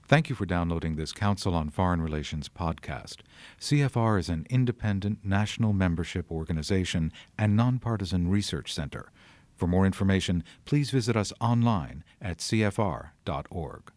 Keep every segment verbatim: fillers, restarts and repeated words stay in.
Thank you for downloading this Council on Foreign Relations podcast. C F R is an independent national membership organization and nonpartisan research center. For more information, please visit us online at c f r dot org.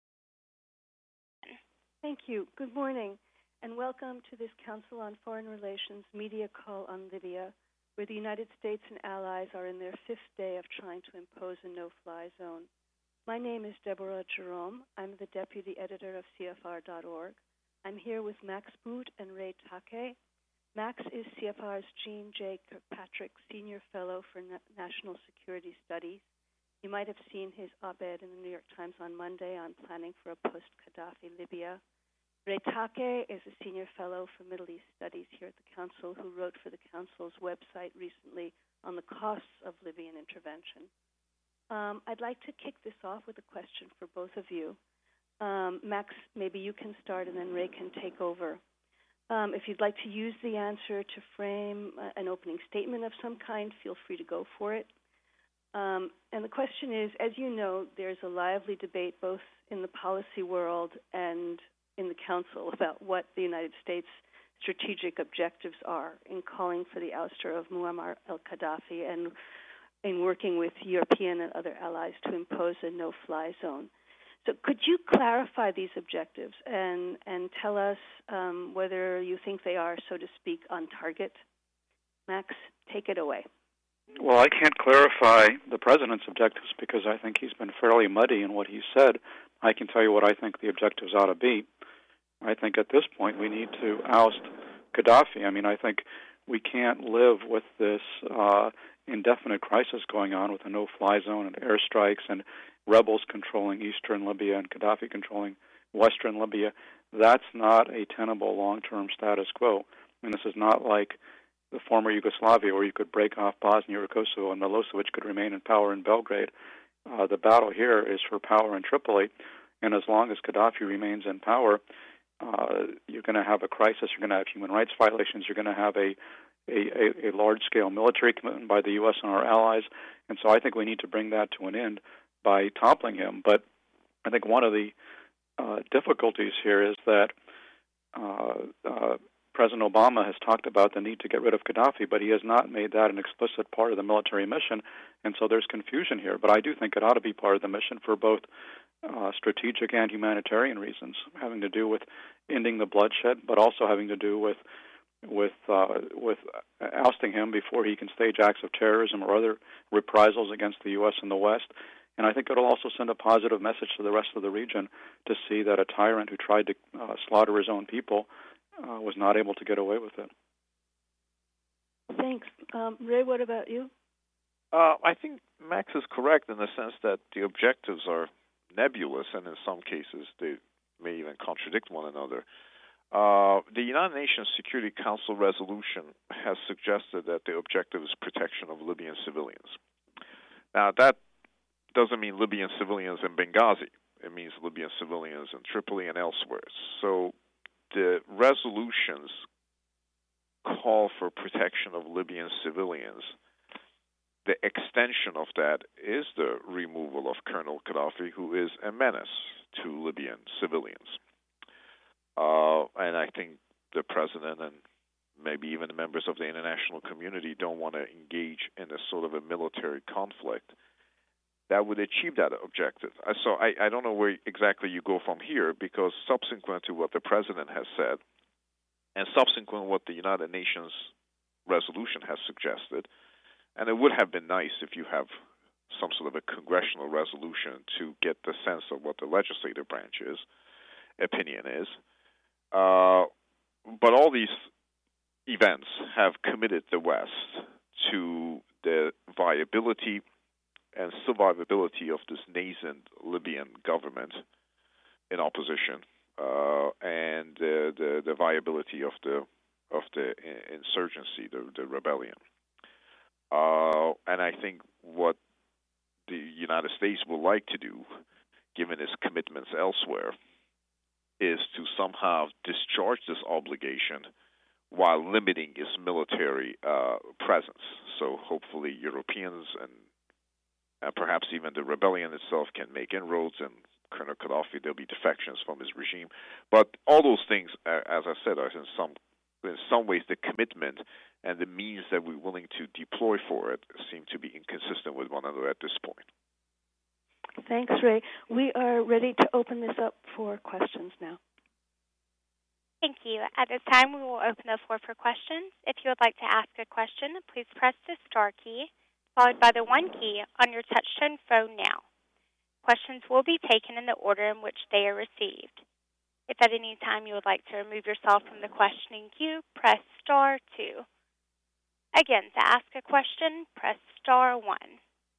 Thank you. Good morning, and welcome to this Council on Foreign Relations media call on Libya, where the United States and allies are in their fifth day of trying to impose a no-fly zone. My name is Deborah Jerome. I'm the deputy editor of C F R dot org. I'm here with Max Boot and Ray Take. Max is C F R's Jean J. Kirkpatrick Senior Fellow for Na- National Security Studies. You might have seen his op-ed in the New York Times on Monday on planning for a post-Gaddafi Libya. Ray Take is a Senior Fellow for Middle East Studies here at the Council, who wrote for the Council's website recently on the costs of Libyan intervention. Um, I'd like to kick this off with a question for both of you. Um, Max, maybe you can start and then Ray can take over. Um, if you'd like to use the answer to frame uh, an opening statement of some kind, feel free to go for it. Um, and the question is, as you know, there's a lively debate both in the policy world and in the Council about what the United States' strategic objectives are in calling for the ouster of Muammar al-Gaddafi and in working with European and other allies to impose a no-fly zone. So could you clarify these objectives and, and tell us um, whether you think they are, so to speak, on target? Max, take it away. Well, I can't clarify the President's objectives because I think he's been fairly muddy in what he said. I can tell you what I think the objectives ought to be. I think at this point we need to oust Gaddafi. I mean, I think we can't live with this uh, indefinite crisis going on with a no-fly zone and airstrikes and rebels controlling eastern Libya and Gaddafi controlling western Libya. That's not a tenable long-term status quo. And this is not like the former Yugoslavia where you could break off Bosnia or Kosovo and Milosevic could remain in power in Belgrade. Uh, the battle here is for power in Tripoli, and as long as Gaddafi remains in power, uh, you're going to have a crisis, you're going to have human rights violations, you're going to have a A, a, a large-scale military commitment by the U S and our allies, and so I think we need to bring that to an end by toppling him. But I think one of the uh, difficulties here is that uh, uh, President Obama has talked about the need to get rid of Gaddafi, but he has not made that an explicit part of the military mission, and so there's confusion here. But I do think it ought to be part of the mission for both uh, strategic and humanitarian reasons, having to do with ending the bloodshed, but also having to do with with uh, with ousting him before he can stage acts of terrorism or other reprisals against the U S and the West. And I think it'll also send a positive message to the rest of the region to see that a tyrant who tried to uh, slaughter his own people uh, was not able to get away with it. Thanks. Um, Ray, what about you? Uh, I think Max is correct in the sense that the objectives are nebulous, and in some cases they may even contradict one another. Uh, the United Nations Security Council resolution has suggested that the objective is protection of Libyan civilians. Now, that doesn't mean Libyan civilians in Benghazi. It means Libyan civilians in Tripoli and elsewhere. So the resolutions call for protection of Libyan civilians. The extension of that is the removal of Colonel Gaddafi, who is a menace to Libyan civilians. Uh, and I think the president and maybe even the members of the international community don't want to engage in a sort of a military conflict that would achieve that objective. So I, I don't know where exactly you go from here, because subsequent to what the president has said and subsequent to what the United Nations resolution has suggested, and it would have been nice if you have some sort of a congressional resolution to get the sense of what the legislative branch's opinion is. Uh, but all these events have committed the West to the viability and survivability of this nascent Libyan government in opposition, uh, and uh, the the viability of the of the insurgency, the, the rebellion. Uh, and I think what the United States would like to do, given its commitments elsewhere, is to somehow discharge this obligation while limiting its military uh, presence. So hopefully Europeans and, and perhaps even the rebellion itself can make inroads and Colonel Gaddafi. There'll be defections from his regime. But all those things, uh, as I said, are in some in some ways the commitment and the means that we're willing to deploy for it seem to be inconsistent with one another at this point. Thanks, Ray. We are ready to open this up for questions now. Thank you. At this time, we will open the floor for questions. If you would like to ask a question, please press the star key, followed by the one key on your touch-tone phone now. Questions will be taken in the order in which they are received. If at any time you would like to remove yourself from the questioning queue, press star two. Again, to ask a question, press star one.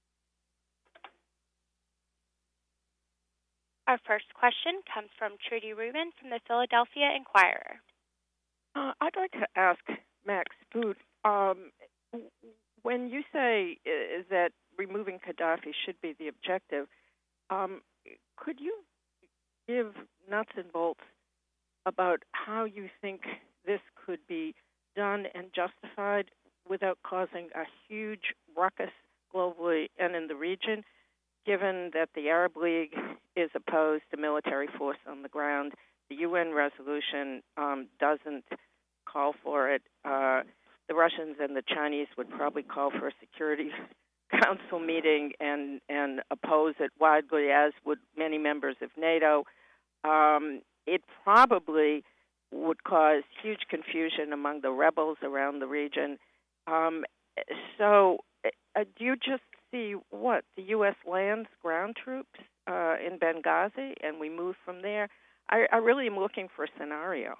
Our first question comes from Trudy Rubin from the Philadelphia Inquirer. Uh, I'd like to ask Max Boot, um, when you say is that removing Gaddafi should be the objective, um, could you give nuts and bolts about how you think this could be done and justified without causing a huge ruckus globally and in the region, given that the Arab League is opposed to military force on the ground? The U N resolution um, doesn't call for it. Uh, the Russians and the Chinese would probably call for a Security Council meeting and, and oppose it widely, as would many members of NATO. Um, it probably would cause huge confusion among the rebels around the region. Um, so uh, do you just see what? The U S lands ground troops uh, in Benghazi and we move from there? I, I really am looking for a scenario.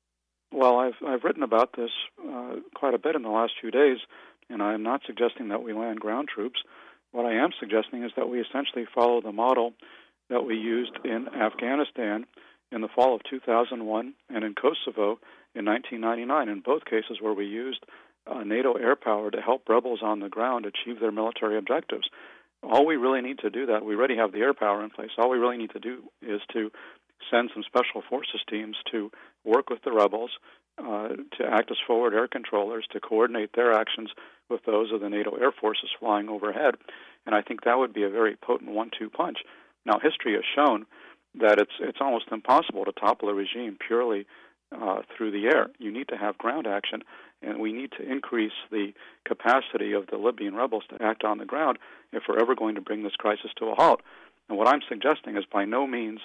Well, I've I've written about this uh, quite a bit in the last few days, and I am not suggesting that we land ground troops. What I am suggesting is that we essentially follow the model that we used in Afghanistan in the fall of two thousand one and in Kosovo in nineteen ninety-nine, in both cases where we used uh, NATO air power to help rebels on the ground achieve their military objectives. All we really need to do that, we already have the air power in place, all we really need to do is to send some special forces teams to work with the rebels, uh, to act as forward air controllers, to coordinate their actions with those of the NATO air forces flying overhead. And I think that would be a very potent one two punch. Now, history has shown that it's it's almost impossible to topple a regime purely uh, through the air. You need to have ground action, and we need to increase the capacity of the Libyan rebels to act on the ground if we're ever going to bring this crisis to a halt. And what I'm suggesting is by no means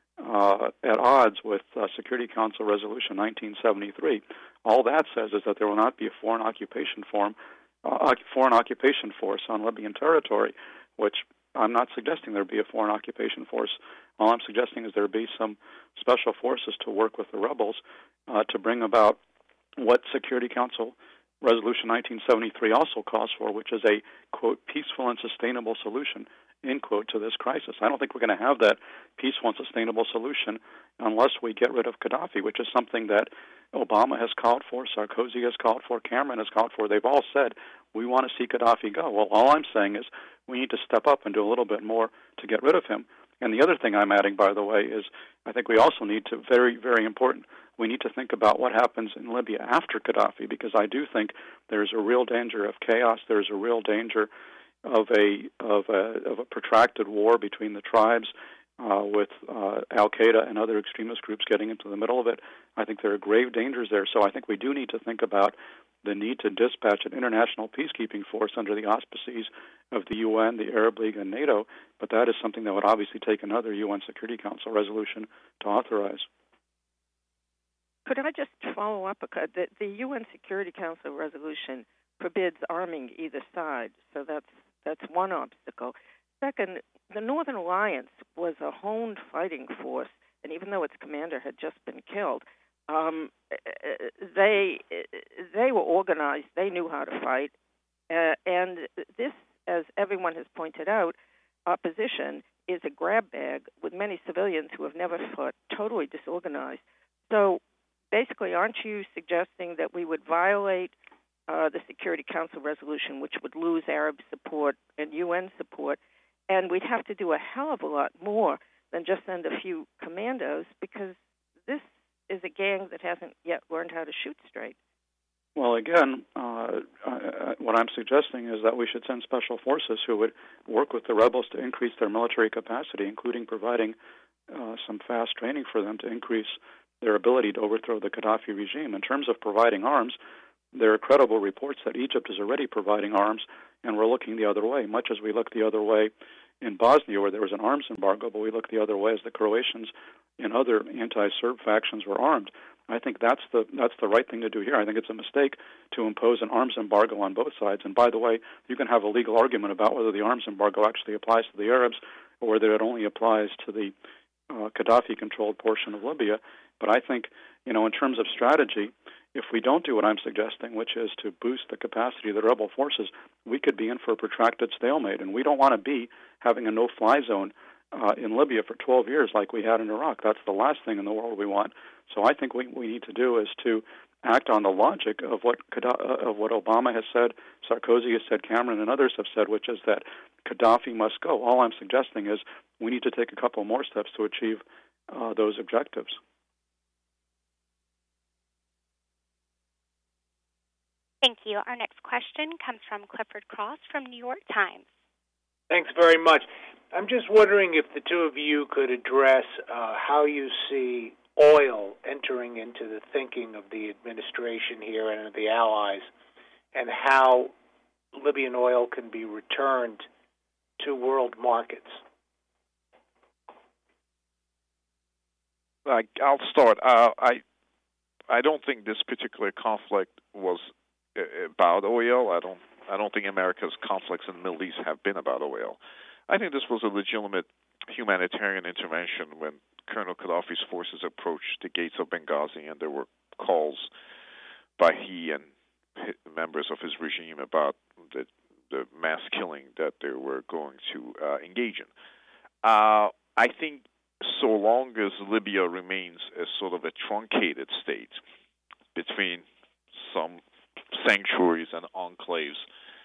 uh, at odds with uh, Security Council Resolution nineteen seventy-three. All that says is that there will not be a foreign occupation form, uh, foreign occupation force on Libyan territory, which I'm not suggesting there be a foreign occupation force. All I'm suggesting is there be some special forces to work with the rebels uh, to bring about what Security Council Resolution nineteen seventy-three also calls for, which is a, quote, peaceful and sustainable solution, end quote, to this crisis. I don't think we're going to have that peaceful and sustainable solution unless we get rid of Gaddafi, which is something that Obama has called for, Sarkozy has called for, Cameron has called for. They've all said, we want to see Gaddafi go. Well, all I'm saying is we need to step up and do a little bit more to get rid of him. And the other thing I'm adding, by the way, is I think we also need to, very, very important, we need to think about what happens in Libya after Gaddafi, because I do think there's a real danger of chaos. There's a real danger of a of a, of a protracted war between the tribes, uh, with uh, Al-Qaeda and other extremist groups getting into the middle of it. I think there are grave dangers there. So I think we do need to think about the need to dispatch an international peacekeeping force under the auspices of the U N, the Arab League, and NATO, but that is something that would obviously take another U N Security Council resolution to authorize. Could I just follow up? The, the U N Security Council resolution forbids arming either side, so that's that's one obstacle. Second, the Northern Alliance was a honed fighting force, and even though its commander had just been killed, um, they they were organized. They knew how to fight, uh, and this, as everyone has pointed out, opposition is a grab bag with many civilians who have never fought, totally disorganized. So basically, aren't you suggesting that we would violate uh, the Security Council resolution, which would lose Arab support and U N support, and we'd have to do a hell of a lot more than just send a few commandos, because this is a gang that hasn't yet learned how to shoot straight? Well, again, uh, uh, what I'm suggesting is that we should send special forces who would work with the rebels to increase their military capacity, including providing uh, some fast training for them to increase their ability to overthrow the Gaddafi regime. In terms of providing arms, there are credible reports that Egypt is already providing arms, and we're looking the other way, much as we look the other way in Bosnia, where there was an arms embargo, but we look the other way as the Croatians and other anti-Serb factions were armed. I think that's the that's the right thing to do here. I think it's a mistake to impose an arms embargo on both sides. And by the way, you can have a legal argument about whether the arms embargo actually applies to the Arabs or whether it only applies to the uh, Gaddafi-controlled portion of Libya. But I think, you know, in terms of strategy, if we don't do what I'm suggesting, which is to boost the capacity of the rebel forces, we could be in for a protracted stalemate. And we don't want to be having a no-fly zone uh, in Libya for twelve years like we had in Iraq. That's the last thing in the world we want. So I think what we need to do is to act on the logic of what of what Obama has said, Sarkozy has said, Cameron and others have said, which is that Gaddafi must go. All I'm suggesting is we need to take a couple more steps to achieve uh, those objectives. Thank you. Our next question comes from Clifford Cross from New York Times. Thanks very much. I'm just wondering if the two of you could address uh, how you see oil entering into the thinking of the administration here and of the allies, and how Libyan oil can be returned to world markets. I, I'll start. Uh, I I don't think this particular conflict was about oil. I don't. I don't think America's conflicts in the Middle East have been about oil. I think this was a legitimate humanitarian intervention when Colonel Gaddafi's forces approached the gates of Benghazi, and there were calls by he and members of his regime about the, the mass killing that they were going to uh, engage in. Uh, I think so long as Libya remains a sort of a truncated state between some sanctuaries and enclaves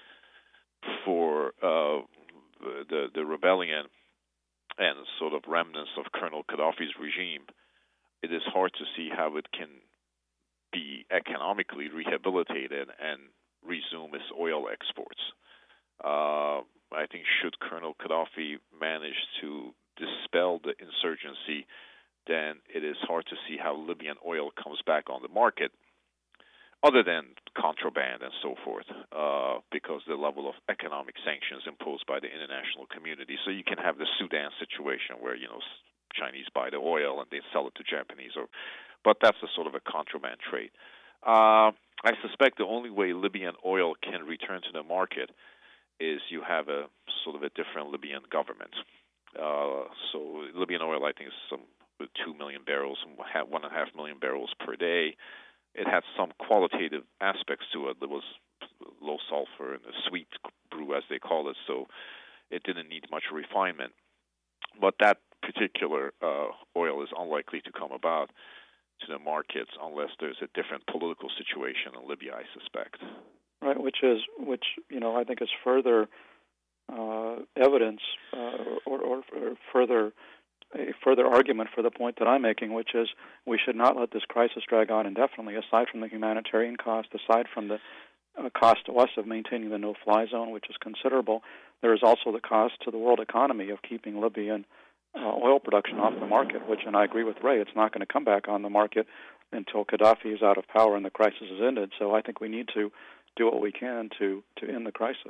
for uh, the the rebellion and sort of remnants of Colonel Gaddafi's regime, it is hard to see how it can be economically rehabilitated and resume its oil exports. Uh, I think should Colonel Gaddafi manage to dispel the insurgency, then it is hard to see how Libyan oil comes back on the market, other than contraband and so forth, uh, because the level of economic sanctions imposed by the international community. So you can have the Sudan situation where, you know, Chinese buy the oil and they sell it to Japanese, or, but that's a sort of a contraband trade. Uh, I suspect the only way Libyan oil can return to the market is you have a sort of a different Libyan government. Uh, so Libyan oil, I think, is some two million barrels, one and a half million barrels per day. It had some qualitative aspects to it. There was low sulfur and a sweet brew, as they call it, so it didn't need much refinement. But that particular uh, oil is unlikely to come about to the markets unless there's a different political situation in Libya, I suspect. Right, which is which you know I think is further uh, evidence uh, or, or, or further. a further argument for the point that I'm making, which is we should not let this crisis drag on indefinitely, aside from the humanitarian cost, aside from the uh, cost to us of maintaining the no-fly zone, which is considerable. There is also the cost to the world economy of keeping Libyan uh, oil production off the market, which, and I agree with Ray, it's not going to come back on the market until Gaddafi is out of power and the crisis is ended. So I think we need to do what we can to, to end the crisis.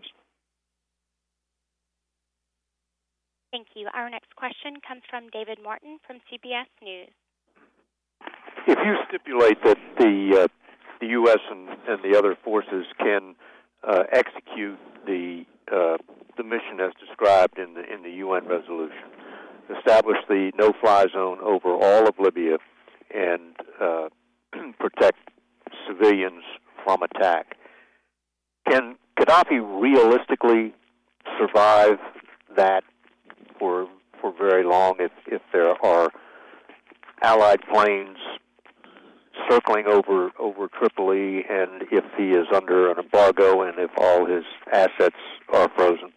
Thank you. Our next question comes from David Martin from C B S News. If you stipulate that the uh, the U S and, and the other forces can uh, execute the uh, the mission as described in the in the U N resolution, establish the no-fly zone over all of Libya, and uh, protect civilians from attack, can Gaddafi realistically survive that for for very long if, if there are Allied planes circling over over Tripoli, and if he is under an embargo, and if all his assets are frozen?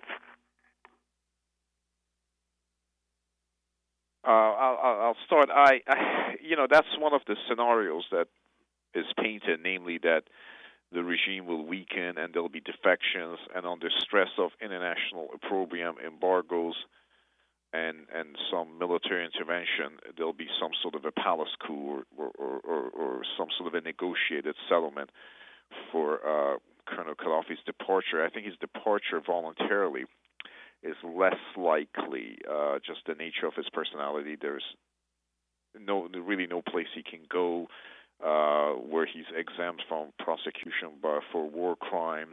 Uh, I'll, I'll start. I, I, you know, that's one of the scenarios that is painted, namely that the regime will weaken and there'll be defections, and under stress of international opprobrium, embargoes, and and some military intervention, there'll be some sort of a palace coup or or, or, or some sort of a negotiated settlement for uh, Colonel Gaddafi's departure. I think his departure voluntarily is less likely, uh, just the nature of his personality. There's no really no place he can go uh, where he's exempt from prosecution by, for war crimes.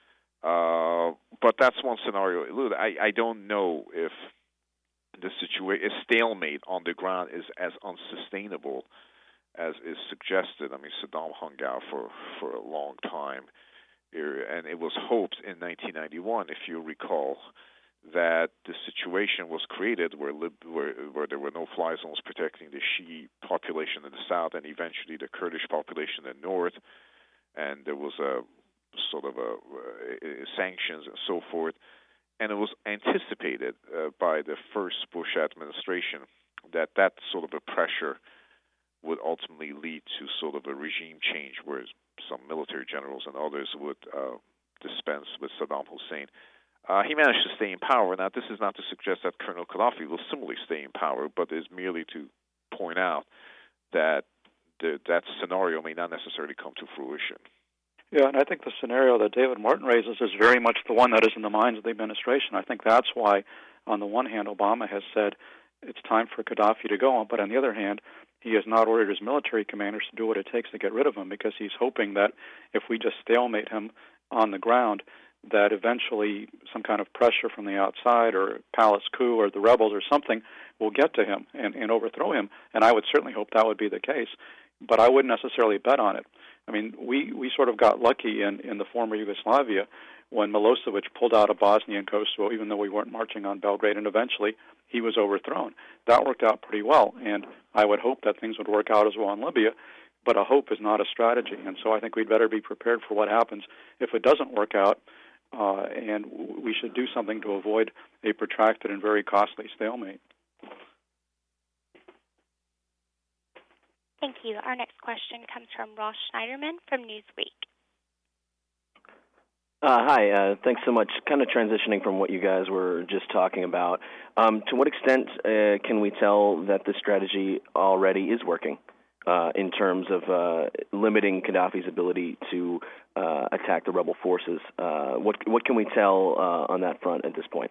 Uh, but that's one scenario. I, I don't know if the situation, a stalemate on the ground is as unsustainable as is suggested. I mean, Saddam hung out for, for a long time, and it was hoped in nineteen ninety-one, if you recall, that the situation was created where, Lib- where where there were no-fly zones protecting the Shia population in the south and eventually the Kurdish population in the north, and there was a sort of a, uh, sanctions and so forth. And it was anticipated uh, by the first Bush administration that that sort of a pressure would ultimately lead to sort of a regime change, where some military generals and others would uh, dispense with Saddam Hussein. Uh, he managed to stay in power. Now, this is not to suggest that Colonel Gaddafi will similarly stay in power, but is merely to point out that the, that scenario may not necessarily come to fruition. Yeah, and I think the scenario that David Martin raises is very much the one that is in the minds of the administration. I think that's why, on the one hand, Obama has said it's time for Gaddafi to go, but on the other hand, he has not ordered his military commanders to do what it takes to get rid of him, because he's hoping that if we just stalemate him on the ground, that eventually some kind of pressure from the outside or a palace coup or the rebels or something will get to him and, and overthrow him. And I would certainly hope that would be the case, but I wouldn't necessarily bet on it. I mean, we, we sort of got lucky in, in the former Yugoslavia when Milosevic pulled out of Bosnia and Kosovo, even though we weren't marching on Belgrade, and eventually he was overthrown. That worked out pretty well, and I would hope that things would work out as well in Libya, but a hope is not a strategy, and so I think we'd better be prepared for what happens if it doesn't work out, uh, and we should do something to avoid a protracted and very costly stalemate. Thank you. Our next question comes from Ross Schneiderman from Newsweek. Uh, hi, uh, thanks so much. Kind of transitioning from what you guys were just talking about, um, to what extent uh, can we tell that the strategy already is working uh, in terms of uh, limiting Gaddafi's ability to uh, attack the rebel forces? Uh, what what can we tell uh, on that front at this point?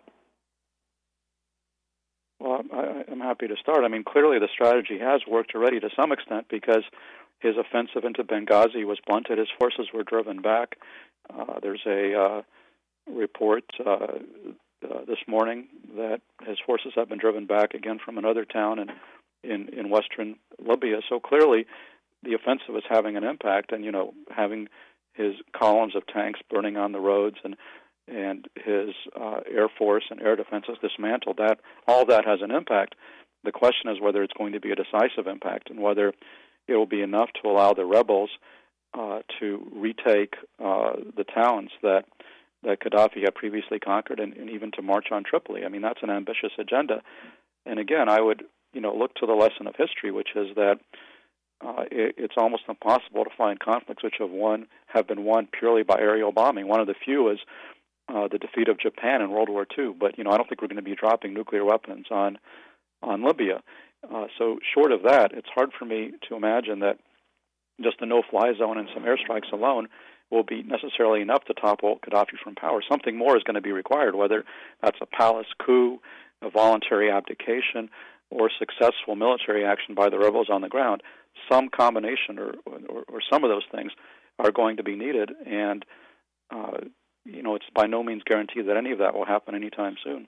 Well, I, I'm happy to start. I mean, clearly the strategy has worked already to some extent, because his offensive into Benghazi was blunted. His forces were driven back. Uh, there's a uh, report uh, uh, this morning that his forces have been driven back again from another town in, in, in western Libya. So clearly the offensive is having an impact, and, you know, having his columns of tanks burning on the roads and and his uh, Air Force and air defenses dismantled, that all that has an impact. The question is whether it's going to be a decisive impact, and whether it will be enough to allow the rebels uh, to retake uh, the towns that that Gaddafi had previously conquered, and, and even to march on Tripoli. I mean, that's an ambitious agenda. And again, I would, you know, look to the lesson of history, which is that uh, it, it's almost impossible to find conflicts which have won have been won purely by aerial bombing. One of the few is Uh, the defeat of Japan in World War Two, but you know I don't think we're going to be dropping nuclear weapons on on Libya. Uh, so short of that, it's hard for me to imagine that just a no-fly zone and some airstrikes alone will be necessarily enough to topple Gaddafi from power. Something more is going to be required, whether that's a palace coup, a voluntary abdication, or successful military action by the rebels on the ground. Some combination or or, or some of those things are going to be needed, and uh, you know, it's by no means guaranteed that any of that will happen anytime soon.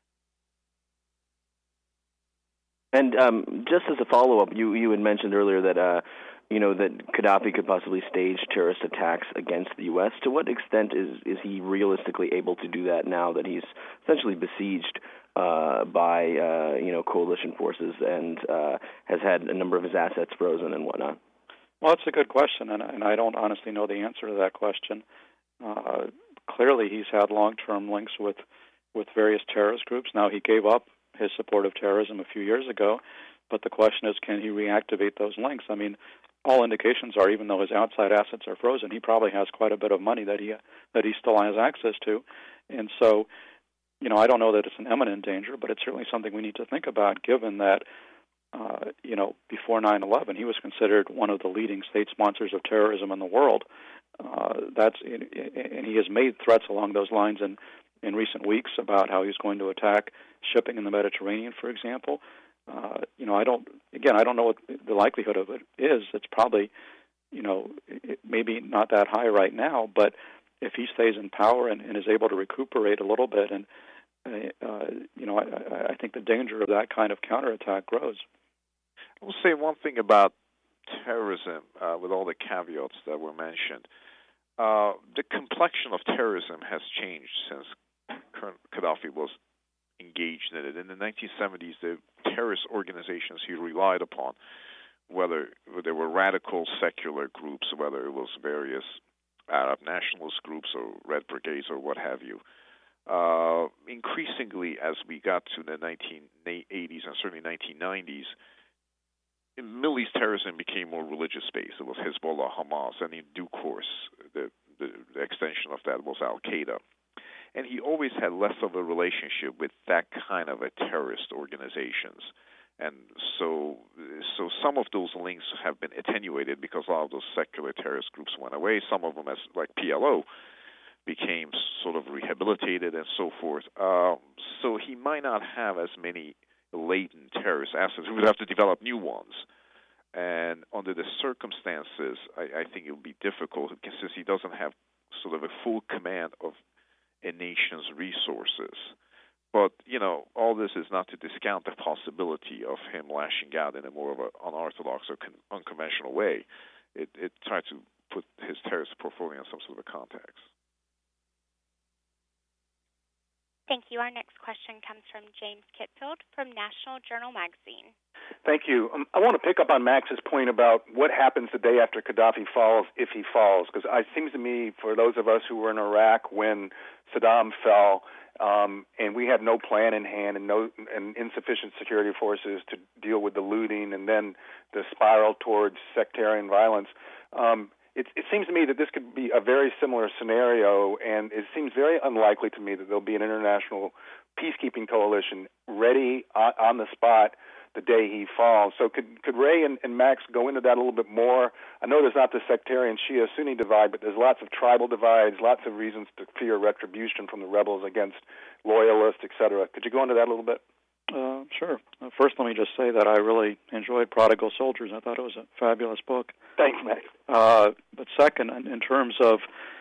And um, just as a follow-up, you, you had mentioned earlier that, uh, you know, that Gaddafi could possibly stage terrorist attacks against the U S. To what extent is, is he realistically able to do that now that he's essentially besieged uh, by, uh, you know, coalition forces and uh, has had a number of his assets frozen and whatnot? Well, it's a good question, and, and I don't honestly know the answer to that question. Uh, Clearly, he's had long-term links with, with various terrorist groups. Now, he gave up his support of terrorism a few years ago, but the question is, can he reactivate those links? I mean, all indications are, even though his outside assets are frozen, he probably has quite a bit of money that he that he still has access to. And so, you know, I don't know that it's an imminent danger, but it's certainly something we need to think about, given that, uh, you know, before nine eleven, he was considered one of the leading state sponsors of terrorism in the world. Uh, that's and he has made threats along those lines in, in recent weeks about how he's going to attack shipping in the Mediterranean, for example. Uh, you know, I don't. Again, I don't know what the likelihood of it is. It's probably, you know, it, maybe not that high right now. But if he stays in power and, and is able to recuperate a little bit, and uh, you know, I, I think the danger of that kind of counterattack grows. I will say one thing about terrorism, uh, with all the caveats that were mentioned. Uh, the complexion of terrorism has changed since Colonel Gaddafi was engaged in it. In the nineteen seventies, the terrorist organizations he relied upon, whether there were radical secular groups, whether it was various Arab nationalist groups or Red Brigades or what have you, uh, increasingly as we got to the nineteen eighties and certainly nineteen nineties, Middle East terrorism became more religious-based. It was Hezbollah, Hamas, and in due course, the, the, the extension of that was Al-Qaeda. And he always had less of a relationship with that kind of a terrorist organizations. And so so some of those links have been attenuated because a lot of those secular terrorist groups went away. Some of them, as like P L O, became sort of rehabilitated and so forth. Um, so he might not have as many latent terrorist assets. We would have to develop new ones. And under the circumstances, I, I think it would be difficult since he doesn't have sort of a full command of a nation's resources. But, you know, all this is not to discount the possibility of him lashing out in a more of an unorthodox or con- unconventional way. It, it tried to put his terrorist portfolio in some sort of a context. Thank you. Our next question comes from James Kitfield from National Journal Magazine. Thank you. Um, I want to pick up on Max's point about what happens the day after Gaddafi falls, if he falls, because it seems to me, for those of us who were in Iraq when Saddam fell, um, and we had no plan in hand and no and insufficient security forces to deal with the looting and then the spiral towards sectarian violence, um, It, it seems to me that this could be a very similar scenario, and it seems very unlikely to me that there'll be an international peacekeeping coalition ready on, on the spot the day he falls. So could could Ray and, and Max go into that a little bit more? I know there's not the sectarian Shia-Sunni divide, but there's lots of tribal divides, lots of reasons to fear retribution from the rebels against loyalists, et cetera. Could you go into that a little bit? Uh, sure. Uh, first, let me just say that I really enjoyed Prodigal Soldiers. I thought it was a fabulous book. Thanks, Max. Uh, but second, in, in terms of,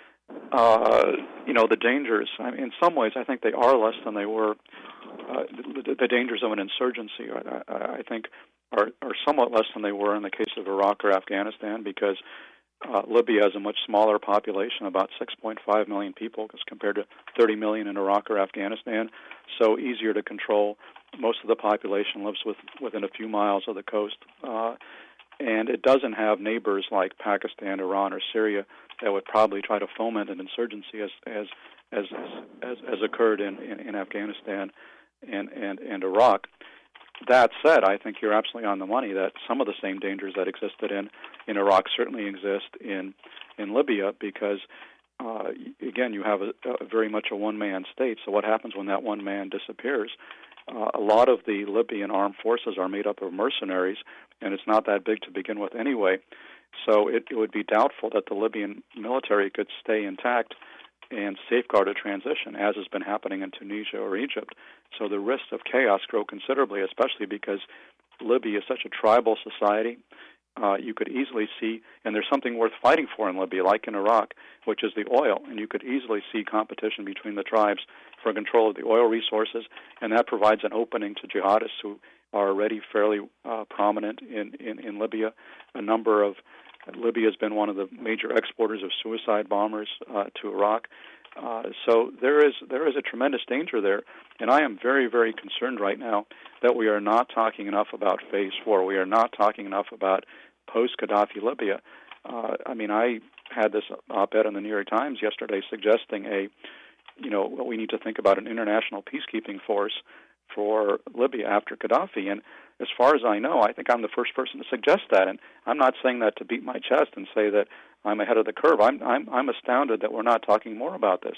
uh, you know, the dangers, I mean, in some ways I think they are less than they were. Uh, the, the dangers of an insurgency, I, I, I think, are, are somewhat less than they were in the case of Iraq or Afghanistan, because uh, Libya has a much smaller population, about six point five million people, as compared to thirty million in Iraq or Afghanistan, so easier to control. Most of the population lives with, within a few miles of the coast, uh, and it doesn't have neighbors like Pakistan, Iran, or Syria that would probably try to foment an insurgency as as as as, as occurred in, in, in Afghanistan and, and, and Iraq. That said, I think you're absolutely on the money that some of the same dangers that existed in, in Iraq certainly exist in in Libya, because uh, again, you have a, a very much a one-man state. So what happens when that one man disappears? Uh, a lot of the Libyan armed forces are made up of mercenaries, and it's not that big to begin with anyway. So it, it would be doubtful that the Libyan military could stay intact and safeguard a transition, as has been happening in Tunisia or Egypt. So the risks of chaos grow considerably, especially because Libya is such a tribal society. Uh, you could easily see, and there's something worth fighting for in Libya, like in Iraq, which is the oil, and you could easily see competition between the tribes for control of the oil resources, and that provides an opening to jihadists who are already fairly uh, prominent in, in, in Libya. A number of Libya has been one of the major exporters of suicide bombers uh, to Iraq. Uh, so there is there is a tremendous danger there, and I am very, very concerned right now that we are not talking enough about Phase Four. We are not talking enough about post-Gaddafi Libya. Uh, I mean, I had this op-ed in the New York Times yesterday suggesting a, you know, well, we need to think about an international peacekeeping force for Libya after Gaddafi. And as far as I know, I think I'm the first person to suggest that. And I'm not saying that to beat my chest and say that I'm ahead of the curve. I'm I'm I'm astounded that we're not talking more about this.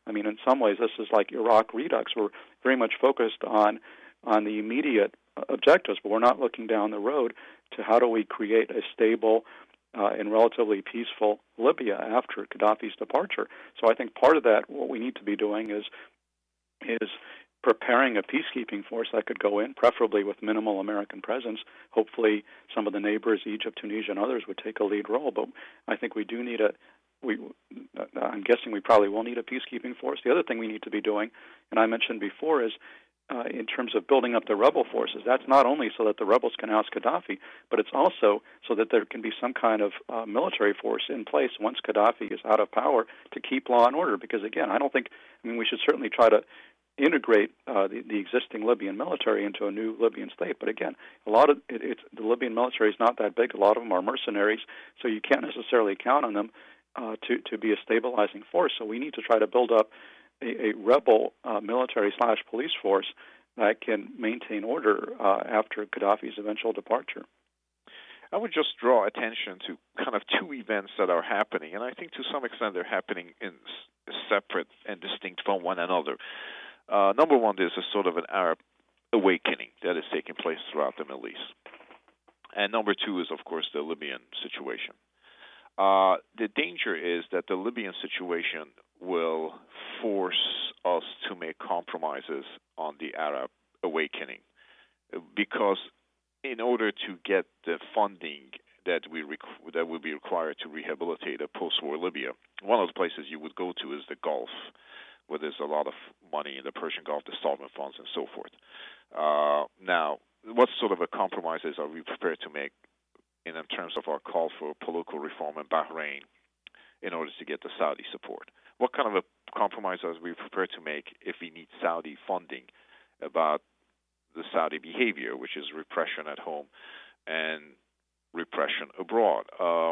I mean, in some ways, this is like Iraq Redux. We're very much focused on on the immediate objectives, but we're not looking down the road to how do we create a stable uh, and relatively peaceful Libya after Gaddafi's departure. So I think part of that, what we need to be doing is is preparing a peacekeeping force that could go in, preferably with minimal American presence. Hopefully some of the neighbors, Egypt, Tunisia, and others would take a lead role. But I think we do need a, we, I'm guessing we probably will need a peacekeeping force. The other thing we need to be doing, and I mentioned before, is uh, in terms of building up the rebel forces. That's not only so that the rebels can oust Gaddafi, but it's also so that there can be some kind of uh, military force in place once Gaddafi is out of power to keep law and order. Because, again, I don't think, I mean, we should certainly try to integrate uh, the, the existing Libyan military into a new Libyan state. But again, a lot of it, it's, the Libyan military is not that big. A lot of them are mercenaries, so you can't necessarily count on them uh, to, to be a stabilizing force. So we need to try to build up a, a rebel uh, military slash police force that can maintain order uh, after Gaddafi's eventual departure. I would just draw attention to kind of two events that are happening, and I think to some extent they're happening in s- separate and distinct from one another. Uh, number one, there's a sort of an Arab awakening that is taking place throughout the Middle East. And number two is, of course, the Libyan situation. Uh, the danger is that the Libyan situation will force us to make compromises on the Arab awakening, because in order to get the funding that we requ- that will be required to rehabilitate a post-war Libya, one of the places you would go to is the Gulf, where there's a lot of money in the Persian Gulf, the sovereign funds, and so forth. Uh, now, what sort of a compromises are we prepared to make in terms of our call for political reform in Bahrain in order to get the Saudi support? What kind of a compromise are we prepared to make if we need Saudi funding about the Saudi behavior, which is repression at home and repression abroad? Uh,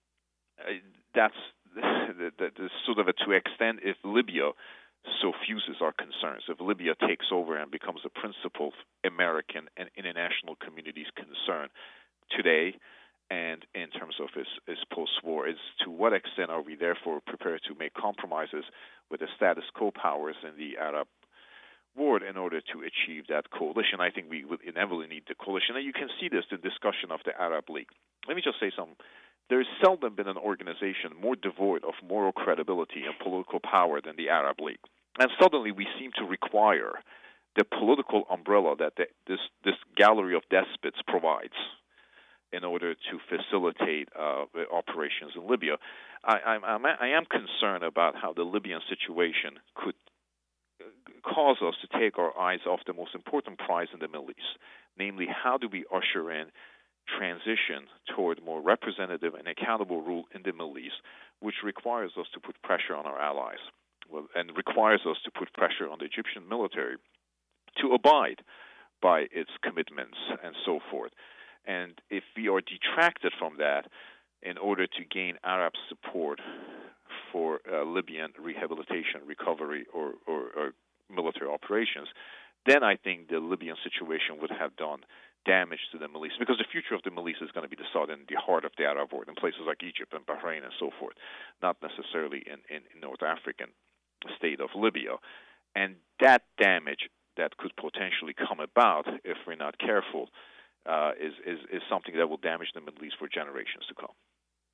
that's the, the, the sort of a to extend if Libya so fuses our concerns. If Libya takes over and becomes the principal American and international community's concern today, and in terms of its, its post-war, is to what extent are we therefore prepared to make compromises with the status quo powers in the Arab world in order to achieve that coalition? I think we would inevitably need the coalition. And you can see this in discussion of the Arab League. Let me just say something. There's seldom been an organization more devoid of moral credibility and political power than the Arab League. And suddenly we seem to require the political umbrella that the, this, this gallery of despots provides in order to facilitate uh, operations in Libya. I, I'm, I am concerned about how the Libyan situation could cause us to take our eyes off the most important prize in the Middle East, namely how do we usher in transition toward more representative and accountable rule in the Middle East, which requires us to put pressure on our allies well, and requires us to put pressure on the Egyptian military to abide by its commitments and so forth. And if we are detracted from that in order to gain Arab support for uh, Libyan rehabilitation, recovery, or, or, or military operations, then I think the Libyan situation would have done damage to the Middle East, because the future of the Middle East is going to be decided in the heart of the Arab world, in places like Egypt and Bahrain and so forth, not necessarily in, in, in North African state of Libya. And that damage that could potentially come about if we're not careful uh, is, is, is something that will damage the Middle East for generations to come.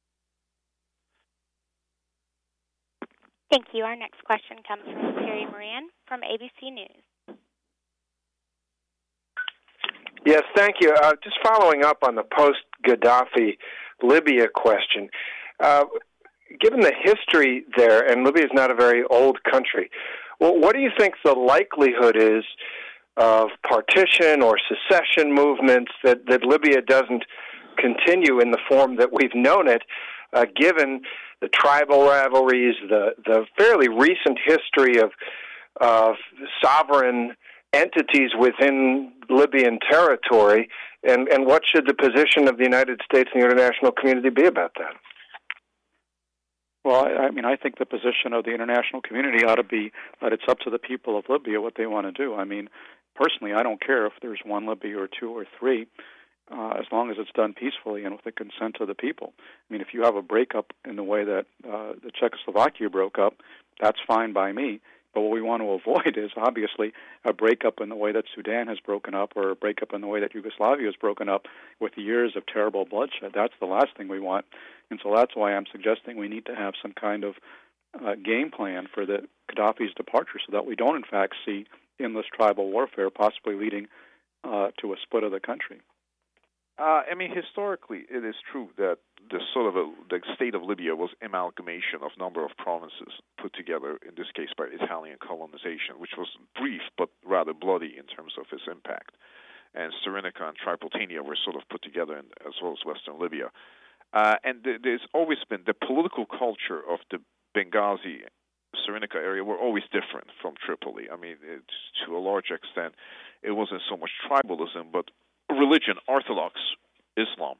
Thank you. Our next question comes from Terry Moran from A B C News. Yes, thank you. Uh, just following up on the post-Gaddafi Libya question. Uh, given the history there, and Libya is not a very old country, well, what do you think the likelihood is of partition or secession movements, that, that Libya doesn't continue in the form that we've known it, uh, given the tribal rivalries, the, the fairly recent history of, of sovereign entities within Libyan territory, and, and what should the position of the United States and the international community be about that? Well, I, I mean, I think the position of the international community ought to be that it's up to the people of Libya what they want to do. I mean, personally, I don't care if there's one Libya or two or three. uh, as long as it's done peacefully and with the consent of the people. I mean, if you have a breakup in the way that uh, the Czechoslovakia broke up, that's fine by me. But what we want to avoid is, obviously, a breakup in the way that Sudan has broken up, or a breakup in the way that Yugoslavia has broken up with years of terrible bloodshed. That's the last thing we want. And so that's why I'm suggesting we need to have some kind of uh, game plan for the Gaddafi's departure, so that we don't, in fact, see endless tribal warfare, possibly leading uh, to a split of the country. Uh, I mean, historically, it is true that the sort of a, the state of Libya was amalgamation of number of provinces put together, in this case by Italian colonization, which was brief but rather bloody in terms of its impact. And Cyrenaica and Tripolitania were sort of put together, in, as well as Western Libya. Uh, and th- there's always been the political culture of the Benghazi, Cyrenaica area were always different from Tripoli. I mean, it's, to a large extent, it wasn't so much tribalism, but religion, Orthodox Islam,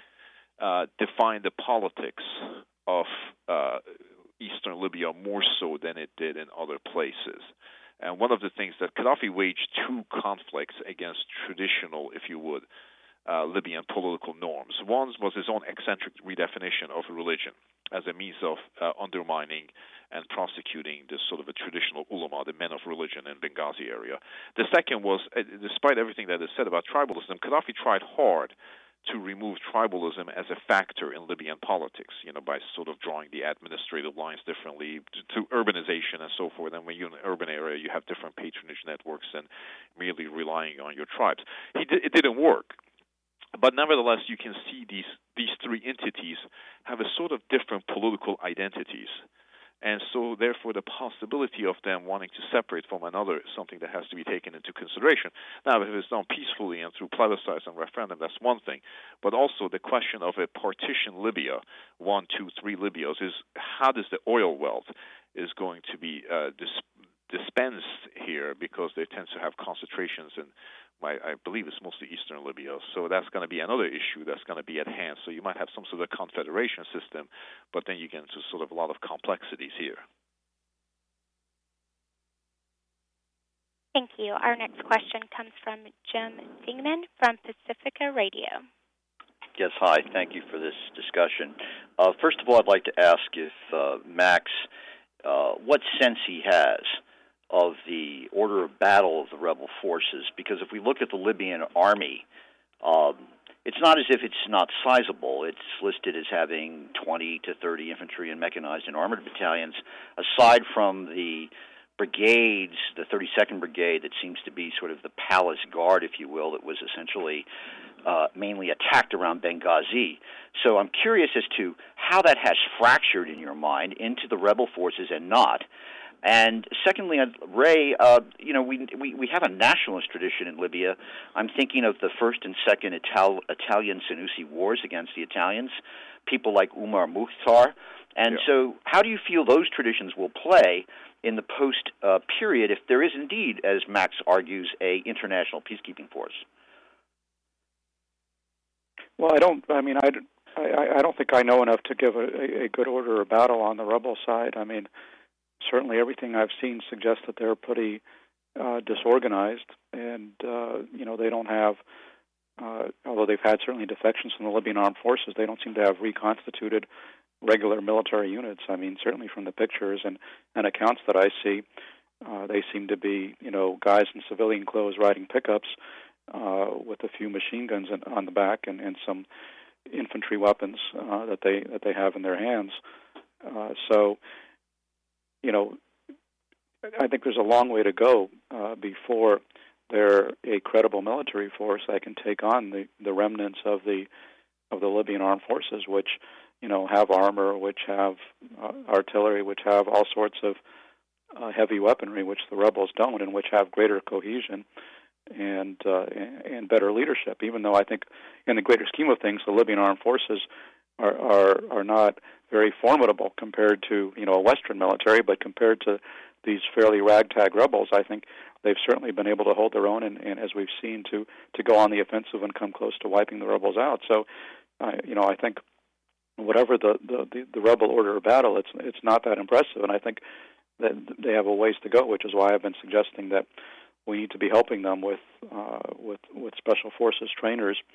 uh, defined the politics of uh, eastern Libya more so than it did in other places. And one of the things that Gaddafi waged two conflicts against traditional, if you would, uh, Libyan political norms. One was his own eccentric redefinition of religion as a means of uh, undermining and prosecuting this sort of a traditional ulama, the men of religion in Benghazi area. The second was, uh, despite everything that is said about tribalism, Gaddafi tried hard to remove tribalism as a factor in Libyan politics, you know, by sort of drawing the administrative lines differently to, to urbanization and so forth. And when you're in an urban area, you have different patronage networks than merely relying on your tribes. He did, it didn't work. But nevertheless, you can see these these three entities have a sort of different political identities. And so, therefore, the possibility of them wanting to separate from another is something that has to be taken into consideration. Now, if it's done peacefully and through plebiscites and referendum, that's one thing. But also the question of a partition Libya, one, two, three Libyas, is how does the oil wealth is going to be uh, dis- dispensed here, because they tend to have concentrations in, my, I believe it's mostly eastern Libya. So that's going to be another issue that's going to be at hand. So you might have some sort of confederation system, but then you get into sort of a lot of complexities here. Thank you. Our next question comes from Jim Singman from Pacifica Radio. Yes, hi. Thank you for this discussion. Uh, first of all, I'd like to ask if uh, Max, uh, what sense he has of the order of battle of the rebel forces, because if we look at the Libyan army, um, it's not as if it's not sizable. It's listed as having twenty to thirty infantry and mechanized and armored battalions, aside from the brigades, the thirty-second Brigade that seems to be sort of the palace guard, if you will, that was essentially uh, mainly attacked around Benghazi. So I'm curious as to how that has fractured in your mind into the rebel forces and not. And secondly, Ray, uh, you know, we, we we have a nationalist tradition in Libya. I'm thinking of the first and second Ital- Italian Senussi wars against the Italians, people like Umar Mukhtar. And yeah. So how do you feel those traditions will play in the post uh, period if there is indeed, as Max argues, a international peacekeeping force? Well, I don't, I mean, I, I, I don't think I know enough to give a, a good order of battle on the rebel side. I mean, certainly everything I've seen suggests that they're pretty uh, disorganized, and, uh, you know, they don't have, uh, although they've had certainly defections from the Libyan armed forces, they don't seem to have reconstituted regular military units. I mean, certainly from the pictures and, and accounts that I see, uh, they seem to be, you know, guys in civilian clothes riding pickups uh, with a few machine guns in, on the back and, and some infantry weapons uh, that they that they have in their hands. Uh, so, you know, I think there's a long way to go uh, before they're a credible military force that can take on the, the remnants of the of the Libyan armed forces, which, you know, have armor, which have uh, artillery, which have all sorts of uh, heavy weaponry, which the rebels don't, and which have greater cohesion and uh, and better leadership. Even though I think, in the greater scheme of things, the Libyan armed forces are are, are not very formidable compared to, you know, a Western military, but compared to these fairly ragtag rebels, I think they've certainly been able to hold their own, and, and as we've seen, to to go on the offensive and come close to wiping the rebels out. So, uh, you know, I think whatever the, the, the, the rebel order of battle, it's it's not that impressive, and I think that they have a ways to go, which is why I've been suggesting that we need to be helping them with uh, with with special forces trainers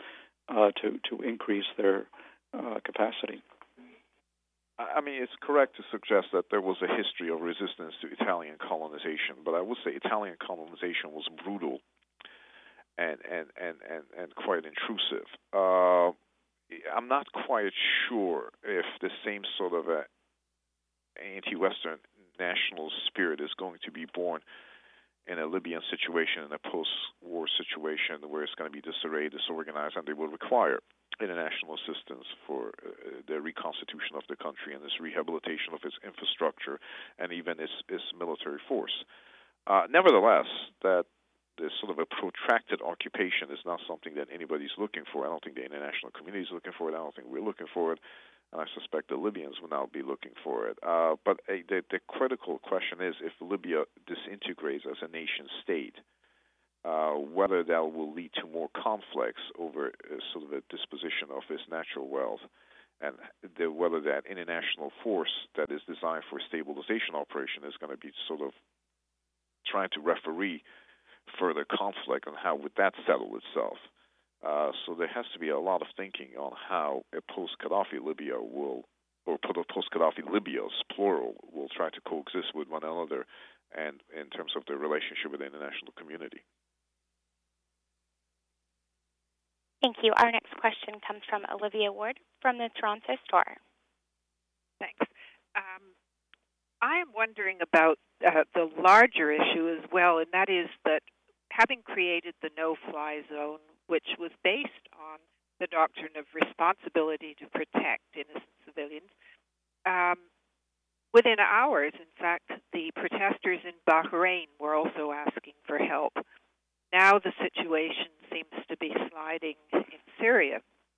uh, to to increase their uh, capacity. I mean, it's correct to suggest that there was a history of resistance to Italian colonization, but I would say Italian colonization was brutal and and, and, and, and quite intrusive. Uh, I'm not quite sure if the same sort of a anti-Western national spirit is going to be born in a Libyan situation, in a post-war situation where it's going to be disarray, disorganized, and they will require international assistance for uh, the reconstitution of the country and its rehabilitation of its infrastructure and even its, its military force. Uh, nevertheless, that this sort of a protracted occupation is not something that anybody's looking for. I don't think the international community is looking for it. I don't think we're looking for it. And I suspect the Libyans will now be looking for it. Uh, but uh, the, the critical question is if Libya disintegrates as a nation state, uh, whether that will lead to more conflicts over uh, sort of a disposition of its natural wealth, and the, whether that international force that is designed for stabilization operation is going to be sort of trying to referee further conflict and how would that settle itself. Uh, so there has to be a lot of thinking on how a post-Gaddafi Libya will, or post-Gaddafi Libyas, plural, will try to coexist with one another and in terms of their relationship with the international community. Thank you. Our next question comes from Olivia Ward from the Toronto Star. Thanks. Um, I am wondering about uh, the larger issue as well, and that is that having created the no-fly zone, which was based on the doctrine of responsibility to protect innocent civilians, um, within hours, in fact, the protesters in Bahrain were also asking for help. Now the situation seems to be sliding in Syria.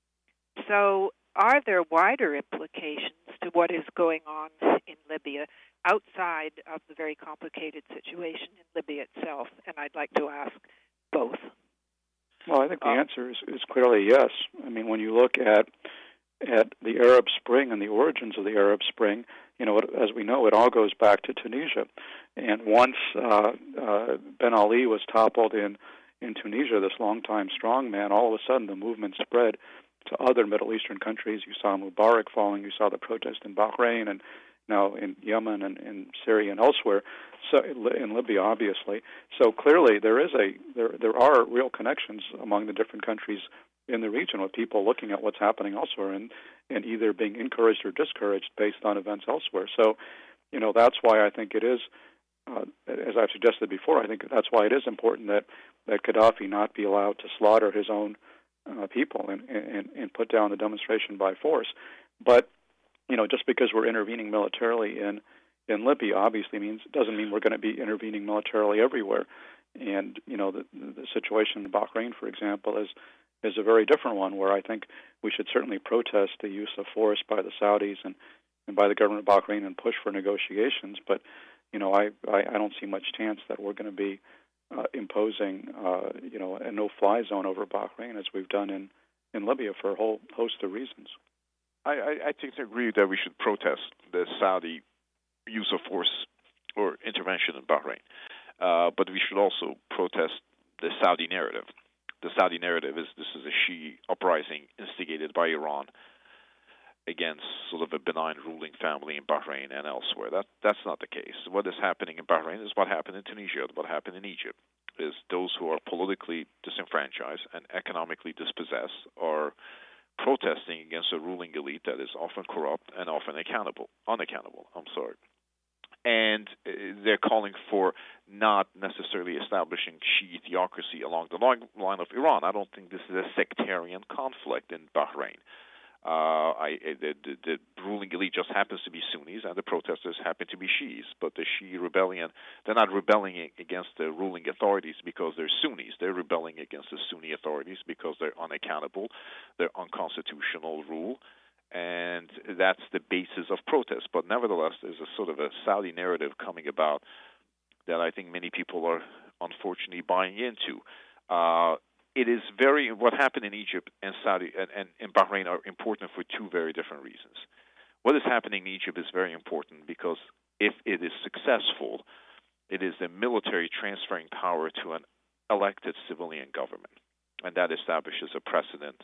So are there wider implications to what is going on in Libya outside of the very complicated situation in Libya itself? And I'd like to ask both. Well, I think the answer is, is clearly yes. I mean, when you look at at the Arab Spring and the origins of the Arab Spring, you know, as we know, it all goes back to Tunisia. And once uh, uh, Ben Ali was toppled in, in Tunisia, this longtime strongman, all of a sudden the movement spread to other Middle Eastern countries. You saw Mubarak falling, you saw the protest in Bahrain, and now in Yemen and in Syria and elsewhere, so in Libya, obviously. So clearly, there is a there there are real connections among the different countries in the region with people looking at what's happening elsewhere and, and either being encouraged or discouraged based on events elsewhere. So, you know, that's why I think it is, uh, as I've suggested before, I think that's why it is important that, that Gaddafi not be allowed to slaughter his own uh, people and, and, and put down the demonstration by force. But, you know, just because we're intervening militarily in, in Libya obviously means doesn't mean we're going to be intervening militarily everywhere. And, you know, the, the situation in Bahrain, for example, is is a very different one where I think we should certainly protest the use of force by the Saudis and, and by the government of Bahrain and push for negotiations. But, you know, I, I, I don't see much chance that we're going to be uh, imposing, uh, you know, a no-fly zone over Bahrain as we've done in, in Libya for a whole host of reasons. I, I, I think to agree that we should protest the Saudi use of force or intervention in Bahrain. Uh, but we should also protest the Saudi narrative. The Saudi narrative is this is a Shi'i uprising instigated by Iran against sort of a benign ruling family in Bahrain and elsewhere. That that's not the case. What is happening in Bahrain is what happened in Tunisia, what happened in Egypt, is those who are politically disenfranchised and economically dispossessed are protesting against a ruling elite that is often corrupt and often accountable, unaccountable. I'm sorry. And they're calling for not necessarily establishing Shi'i theocracy along the line of Iran. I don't think this is a sectarian conflict in Bahrain. Uh, I, the, the, the ruling elite just happens to be Sunnis, and the protesters happen to be Shi'is. But the Shi'i rebellion, they're not rebelling against the ruling authorities because they're Sunnis. They're rebelling against the Sunni authorities because they're unaccountable, they're unconstitutional rule. And that's the basis of protest. But nevertheless, there's a sort of a Saudi narrative coming about that I think many people are unfortunately buying into. Uh, it is very what happened in Egypt and Saudi and, and in Bahrain are important for two very different reasons. What is happening in Egypt is very important because if it is successful, it is the military transferring power to an elected civilian government, and that establishes a precedent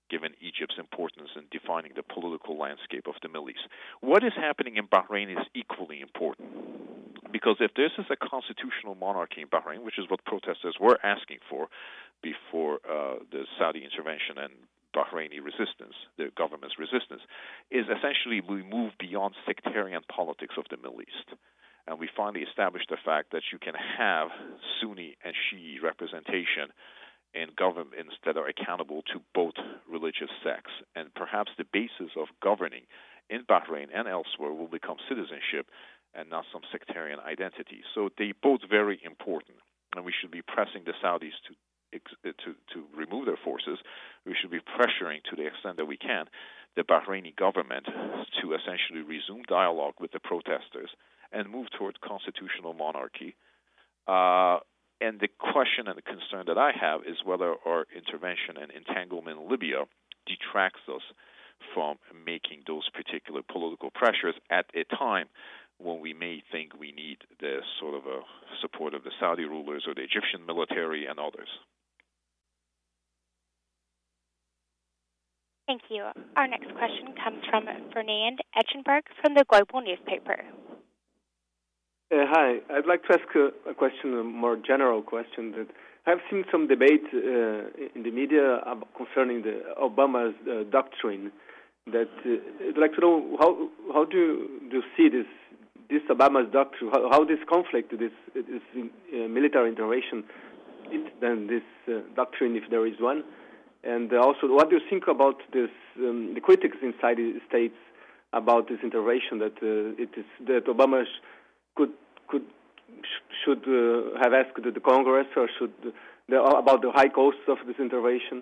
given Egypt's importance in defining the political landscape of the Middle East. What is happening in Bahrain is equally important, because if this is a constitutional monarchy in Bahrain, which is what protesters were asking for before uh, the Saudi intervention and Bahraini resistance, the government's resistance, is essentially we move beyond sectarian politics of the Middle East. And we finally established the fact that you can have Sunni and Shi'i representation in governments that are accountable to both religious sects. And perhaps the basis of governing in Bahrain and elsewhere will become citizenship and not some sectarian identity. So they both very important, and we should be pressing the Saudis to to to remove their forces. We should be pressuring, to the extent that we can, the Bahraini government to essentially resume dialogue with the protesters and move toward constitutional monarchy. Uh, and the question and the concern that I have is whether our intervention and entanglement in Libya detracts us from making those particular political pressures at a time when we may think we need the sort of a support of the Saudi rulers or the Egyptian military and others. Thank you. Our next question comes from Fernand Etchenberg from the Global Newspaper. Uh, hi, I'd like to ask a, a question, a more general question. That I've seen some debate uh, in the media about, concerning the Obama's uh, doctrine. That uh, I'd like to know how how do you, do you see this this Obama's doctrine? How, how this conflict, this this uh, military intervention, fits then this uh, doctrine, if there is one, and also what do you think about this um, the critics inside the states about this intervention, that uh, it is that Obama sh- could could sh- should uh, have asked the Congress, or should the, about the high costs of this intervention?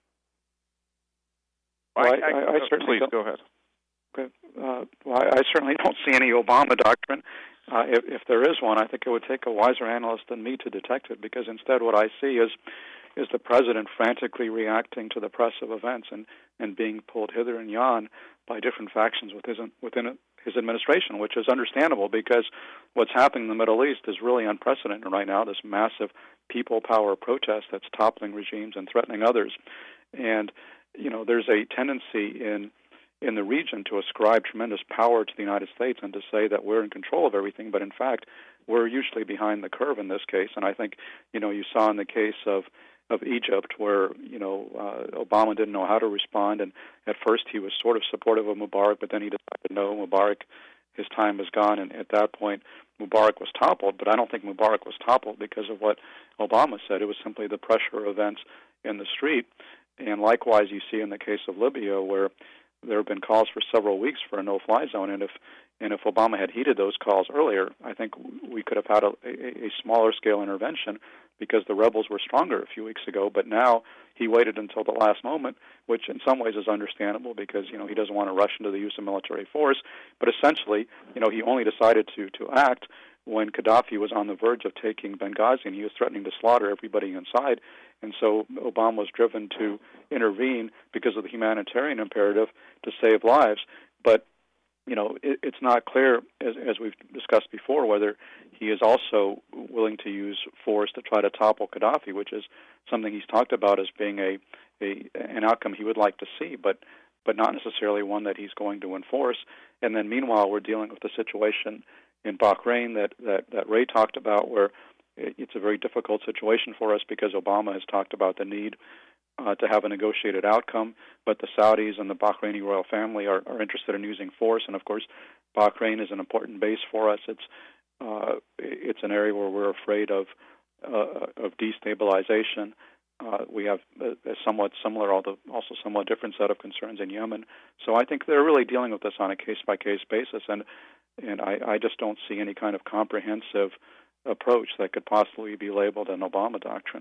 Well, I, I, I certainly Please go ahead. Okay. Uh, well, I, I certainly don't see any Obama doctrine. Uh, if, if there is one, I think it would take a wiser analyst than me to detect it, because instead what I see is is the president frantically reacting to the press of events and, and being pulled hither and yon by different factions within, within his administration, which is understandable because what's happening in the Middle East is really unprecedented right now, this massive people power protest that's toppling regimes and threatening others. And, you know, there's a tendency in in the region to ascribe tremendous power to the United States and to say that we're in control of everything, but in fact, we're usually behind the curve in this case. And I think, you know, you saw in the case of of Egypt where, you know, uh, Obama didn't know how to respond, and at first he was sort of supportive of Mubarak, but then he decided, no, Mubarak, his time is gone, and at that point, Mubarak was toppled. But I don't think Mubarak was toppled because of what Obama said. It was simply the pressure of events in the street. And likewise, you see in the case of Libya, where there have been calls for several weeks for a no-fly zone, and if and if Obama had heeded those calls earlier, I think we could have had a, a, a smaller-scale intervention because the rebels were stronger a few weeks ago. But now he waited until the last moment, which in some ways is understandable because, you know, he doesn't want to rush into the use of military force. But essentially, you know, he only decided to, to act when Gaddafi was on the verge of taking Benghazi, and he was threatening to slaughter everybody inside. And so Obama was driven to intervene because of the humanitarian imperative to save lives. But, you know, it, it's not clear, as, as we've discussed before, whether he is also willing to use force to try to topple Gaddafi, which is something he's talked about as being a, a an outcome he would like to see, but but not necessarily one that he's going to enforce. And then meanwhile, we're dealing with the situation in Bahrain that, that, that Ray talked about, where it's a very difficult situation for us because Obama has talked about the need uh, to have a negotiated outcome, but the Saudis and the Bahraini royal family are, are interested in using force, and of course, Bahrain is an important base for us. It's uh, it's an area where we're afraid of uh, of destabilization. Uh, we have a, a somewhat similar, although also somewhat different set of concerns in Yemen. So I think they're really dealing with this on a case-by-case basis, and and I, I just don't see any kind of comprehensive approach that could possibly be labeled an Obama doctrine.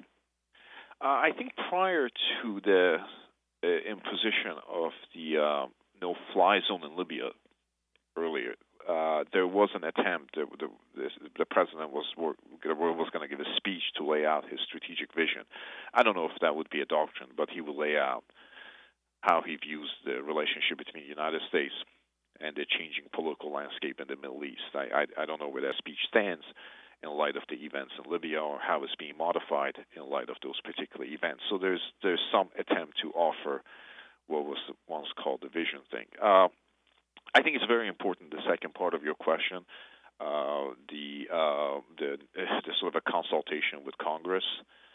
Uh, I think prior to the uh, imposition of the uh, no-fly zone in Libya earlier, uh, there was an attempt. The, the, the president was was going to give a speech to lay out his strategic vision. I don't know if that would be a doctrine, but he will lay out how he views the relationship between the United States and the changing political landscape in the Middle East. I, I, I don't know where that speech stands in light of the events in Libya, or how it's being modified in light of those particular events. So there's there's some attempt to offer what was once called the vision thing. Uh, I think it's very important, the second part of your question, uh, the, uh, the, the sort of a consultation with Congress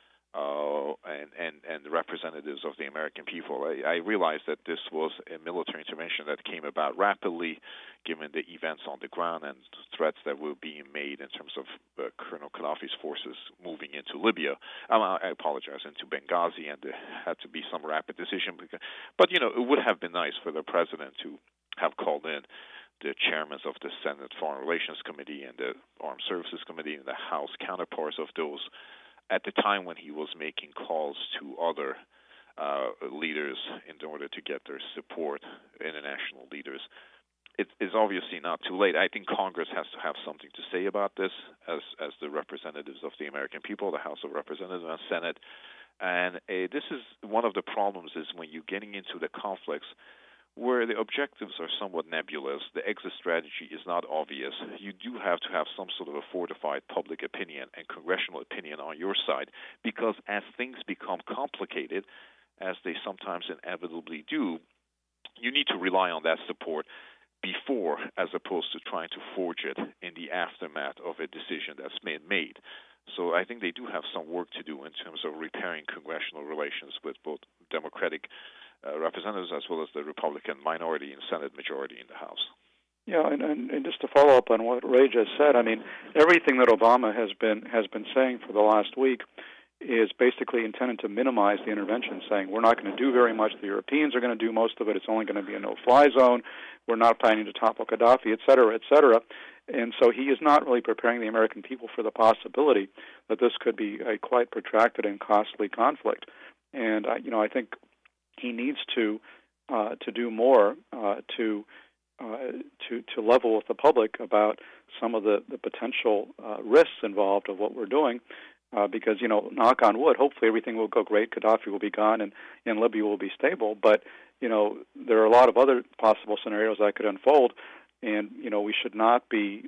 uh, and, and, and the representatives of the American people. I, I realize that this was a military intervention that came about rapidly, given the events on the ground and threats that were being made in terms of uh, Colonel Gaddafi's forces moving into Libya. Um, I apologize, into Benghazi, and there had to be some rapid decision. Because, but, you know, it would have been nice for the president to have called in the chairmen of the Senate Foreign Relations Committee and the Armed Services Committee and the House counterparts of those at the time when he was making calls to other uh, leaders in order to get their support, international leaders. It is obviously not too late. I think Congress has to have something to say about this as as the representatives of the American people, the House of Representatives and Senate. And uh, this is one of the problems is when you're getting into the conflicts where the objectives are somewhat nebulous, the exit strategy is not obvious. You do have to have some sort of a fortified public opinion and congressional opinion on your side, because as things become complicated, as they sometimes inevitably do, you need to rely on that support before, as opposed to trying to forge it in the aftermath of a decision that's been made. So I think they do have some work to do in terms of repairing congressional relations with both Democratic uh, representatives as well as the Republican minority and Senate majority in the House. Yeah, and, and, and just to follow up on what Ray just said, I mean, everything that Obama has been has been saying for the last week is basically intended to minimize the intervention, saying we're not going to do very much. The Europeans are going to do most of it. It's only going to be a no-fly zone. We're not planning to topple Gaddafi, et cetera, et cetera. And so he is not really preparing the American people for the possibility that this could be a quite protracted and costly conflict. And, uh, you know, I think he needs to uh, to do more uh, to uh, to to level with the public about some of the, the potential uh, risks involved of what we're doing. Uh, because, you know, knock on wood, hopefully everything will go great. Gaddafi will be gone and, and Libya will be stable. But, you know, there are a lot of other possible scenarios that could unfold. And, you know, we should not be,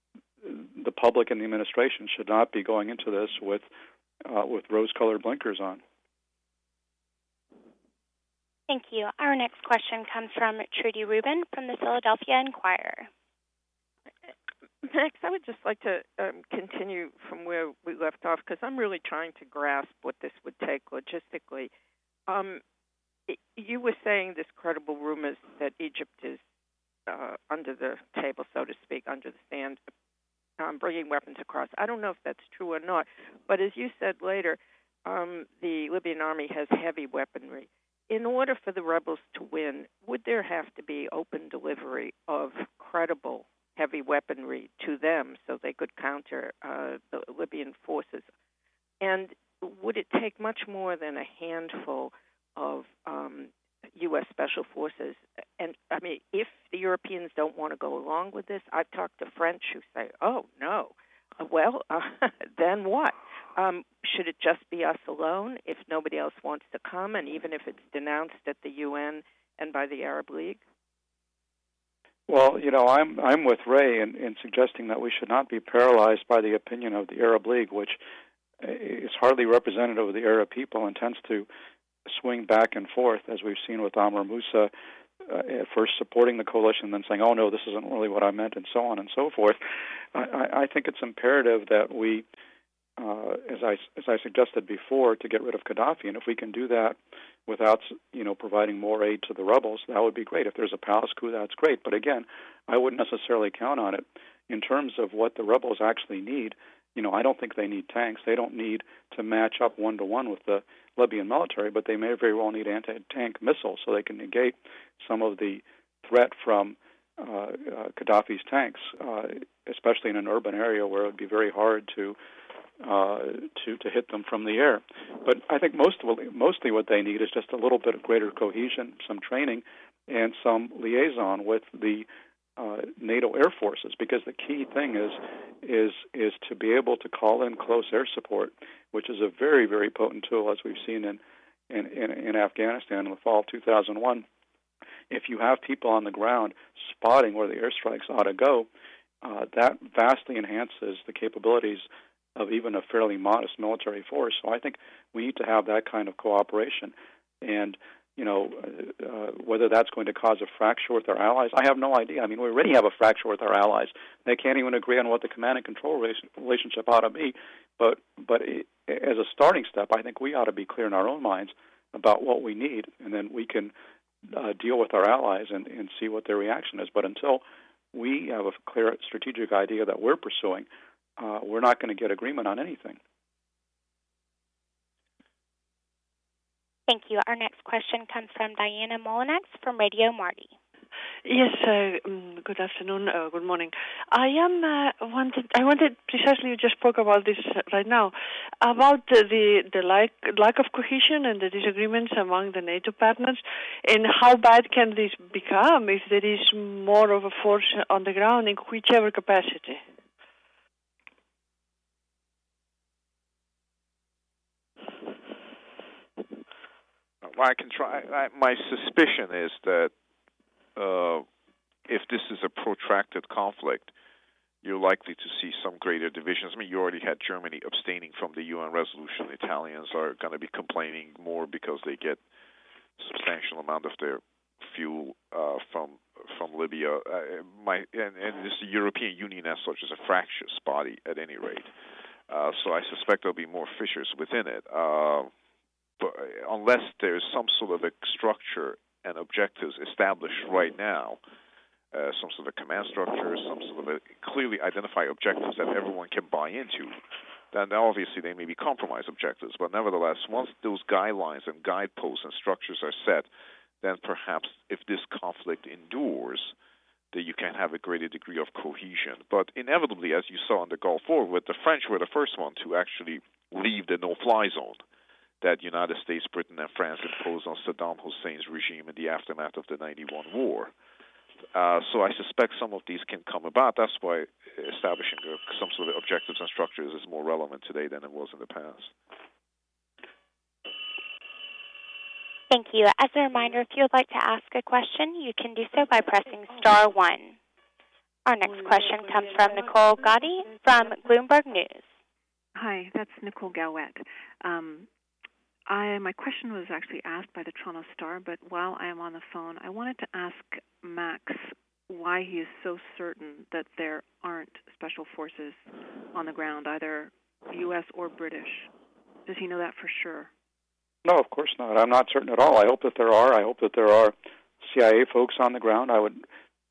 the public and the administration should not be going into this with uh, with rose-colored blinkers on. Thank you. Our next question comes from Trudy Rubin from the Philadelphia Inquirer. Max, I would just like to um, continue from where we left off, because I'm really trying to grasp what this would take logistically. Um, it, you were saying this credible rumors that Egypt is uh, under the table, so to speak, under the stand, um, bringing weapons across. I don't know if that's true or not, but as you said later, um, the Libyan army has heavy weaponry. In order for the rebels to win, would there have to be open delivery of credible heavy weaponry to them so they could counter uh, the Libyan forces? And would it take much more than a handful of um, U S Special Forces? And, I mean, if the Europeans don't want to go along with this, I've talked to French who say, oh, no. Well, uh, then what? Um, should it just be us alone if nobody else wants to come, and even if it's denounced at the U N and by the Arab League? Well, you know, I'm I'm with Ray in, in suggesting that we should not be paralyzed by the opinion of the Arab League, which is hardly representative of the Arab people and tends to swing back and forth, as we've seen with Amr Moussa, uh, at first supporting the coalition, then saying, oh, no, this isn't really what I meant, and so on and so forth. I, I think it's imperative that we, uh, as I as I suggested before, to get rid of Gaddafi, and if we can do that without, you know, providing more aid to the rebels, that would be great. If there's a palace coup, that's great. But again, I wouldn't necessarily count on it. In terms of what the rebels actually need, you know, I don't think they need tanks. They don't need to match up one-to-one with the Libyan military, but they may very well need anti-tank missiles so they can negate some of the threat from uh, uh, Gaddafi's tanks, uh, especially in an urban area where it would be very hard to Uh, to to hit them from the air. But I think most mostly what they need is just a little bit of greater cohesion, some training, and some liaison with the uh, NATO air forces. Because the key thing is is is to be able to call in close air support, which is a very very potent tool, as we've seen in in, in, in Afghanistan in the fall of two thousand one. If you have people on the ground spotting where the airstrikes ought to go, uh, that vastly enhances the capabilities of even a fairly modest military force. So I think we need to have that kind of cooperation. And you know, uh, whether that's going to cause a fracture with our allies, I have no idea. I mean, we already have a fracture with our allies. They can't even agree on what the command and control relationship ought to be. But but it, as a starting step, I think we ought to be clear in our own minds about what we need, and then we can uh, deal with our allies and, and see what their reaction is. But until we have a clear strategic idea that we're pursuing, uh, we're not going to get agreement on anything. Thank you. Our next question comes from Diana Molinax from Radio Marty. Yes, uh, good afternoon, uh, good morning. I am uh, wanted. I wanted precisely. You just spoke about this right now, about the the, the lack lack of cohesion and the disagreements among the NATO partners, and how bad can this become if there is more of a force on the ground in whichever capacity. Well, I can try. I, my suspicion is that uh, if this is a protracted conflict, you're likely to see some greater divisions. I mean, you already had Germany abstaining from the U N resolution. Italians are going to be complaining more because they get a substantial amount of their fuel uh, from from Libya. Uh, my and, and this the European Union as such is a fractious body at any rate. Uh, so I suspect there'll be more fissures within it. Uh, But unless there's some sort of a structure and objectives established right now, uh, some sort of command structure, some sort of a clearly identified objectives that everyone can buy into, then obviously they may be compromise objectives. But nevertheless, once those guidelines and guideposts and structures are set, then perhaps if this conflict endures, that you can have a greater degree of cohesion. But inevitably, as you saw in the Gulf War, with the French were the first one to actually leave the no-fly zone that United States, Britain, and France imposed on Saddam Hussein's regime in the aftermath of the ninety-one war. Uh, so I suspect some of these can come about. That's why establishing some sort of objectives and structures is more relevant today than it was in the past. Thank you. As a reminder, if you would like to ask a question, you can do so by pressing star one. Our next question comes from Nicole Gotti from Bloomberg News. Hi, that's Nicole Gowett. Um, I, my question was actually asked by the Toronto Star, but while I am on the phone, I wanted to ask Max why he is so certain that there aren't special forces on the ground, either U S or British. Does he know that for sure? No, of course not. I'm not certain at all. I hope that there are. I hope that there are C I A folks on the ground. I would,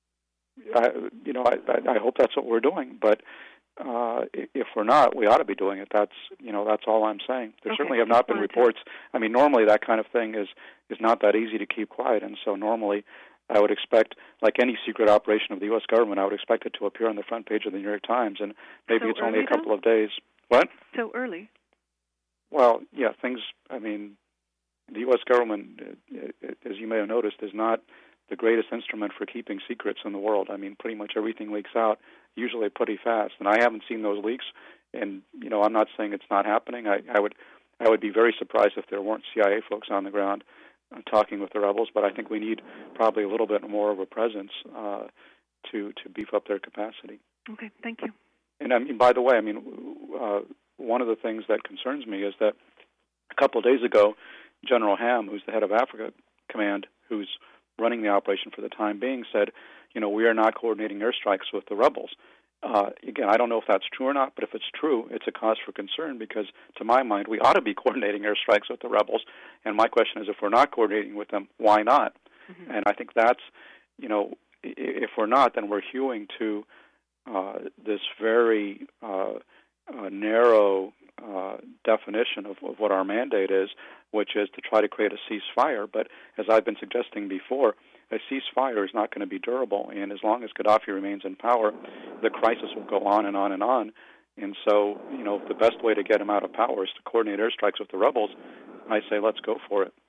I, you know, I, I, I hope that's what we're doing, but Uh, if we're not, we ought to be doing it. That's you know that's all I'm saying. There okay. certainly have not been reports. I mean, normally that kind of thing is is not that easy to keep quiet, and so normally I would expect, like any secret operation of the U S government, I would expect it to appear on the front page of the New York Times, and maybe so it's only a couple though? of days. What? So early? Well, yeah, things. I mean, the U S government, as you may have noticed, is not the greatest instrument for keeping secrets in the world. I mean, pretty much everything leaks out, usually pretty fast. And I haven't seen those leaks. And, you know, I'm not saying it's not happening. I, I would I would be very surprised if there weren't C I A folks on the ground uh, talking with the rebels. But I think we need probably a little bit more of a presence uh, to, to beef up their capacity. Okay, thank you. And, I mean, by the way, I mean, uh, one of the things that concerns me is that a couple of days ago, General Ham, who's the head of Africa Command, who's running the operation for the time being, said, you know, we are not coordinating airstrikes with the rebels. Uh, again, I don't know if that's true or not, but if it's true, it's a cause for concern because, to my mind, we ought to be coordinating airstrikes with the rebels. And my question is, if we're not coordinating with them, why not? Mm-hmm. And I think that's, you know, if we're not, then we're hewing to uh, this very uh, uh, narrow uh, definition of, of what our mandate is, which is to try to create a ceasefire. But as I've been suggesting before, a ceasefire is not going to be durable, and as long as Gaddafi remains in power, the crisis will go on and on and on. And so, you know, the best way to get him out of power is to coordinate airstrikes with the rebels. I say let's go for it.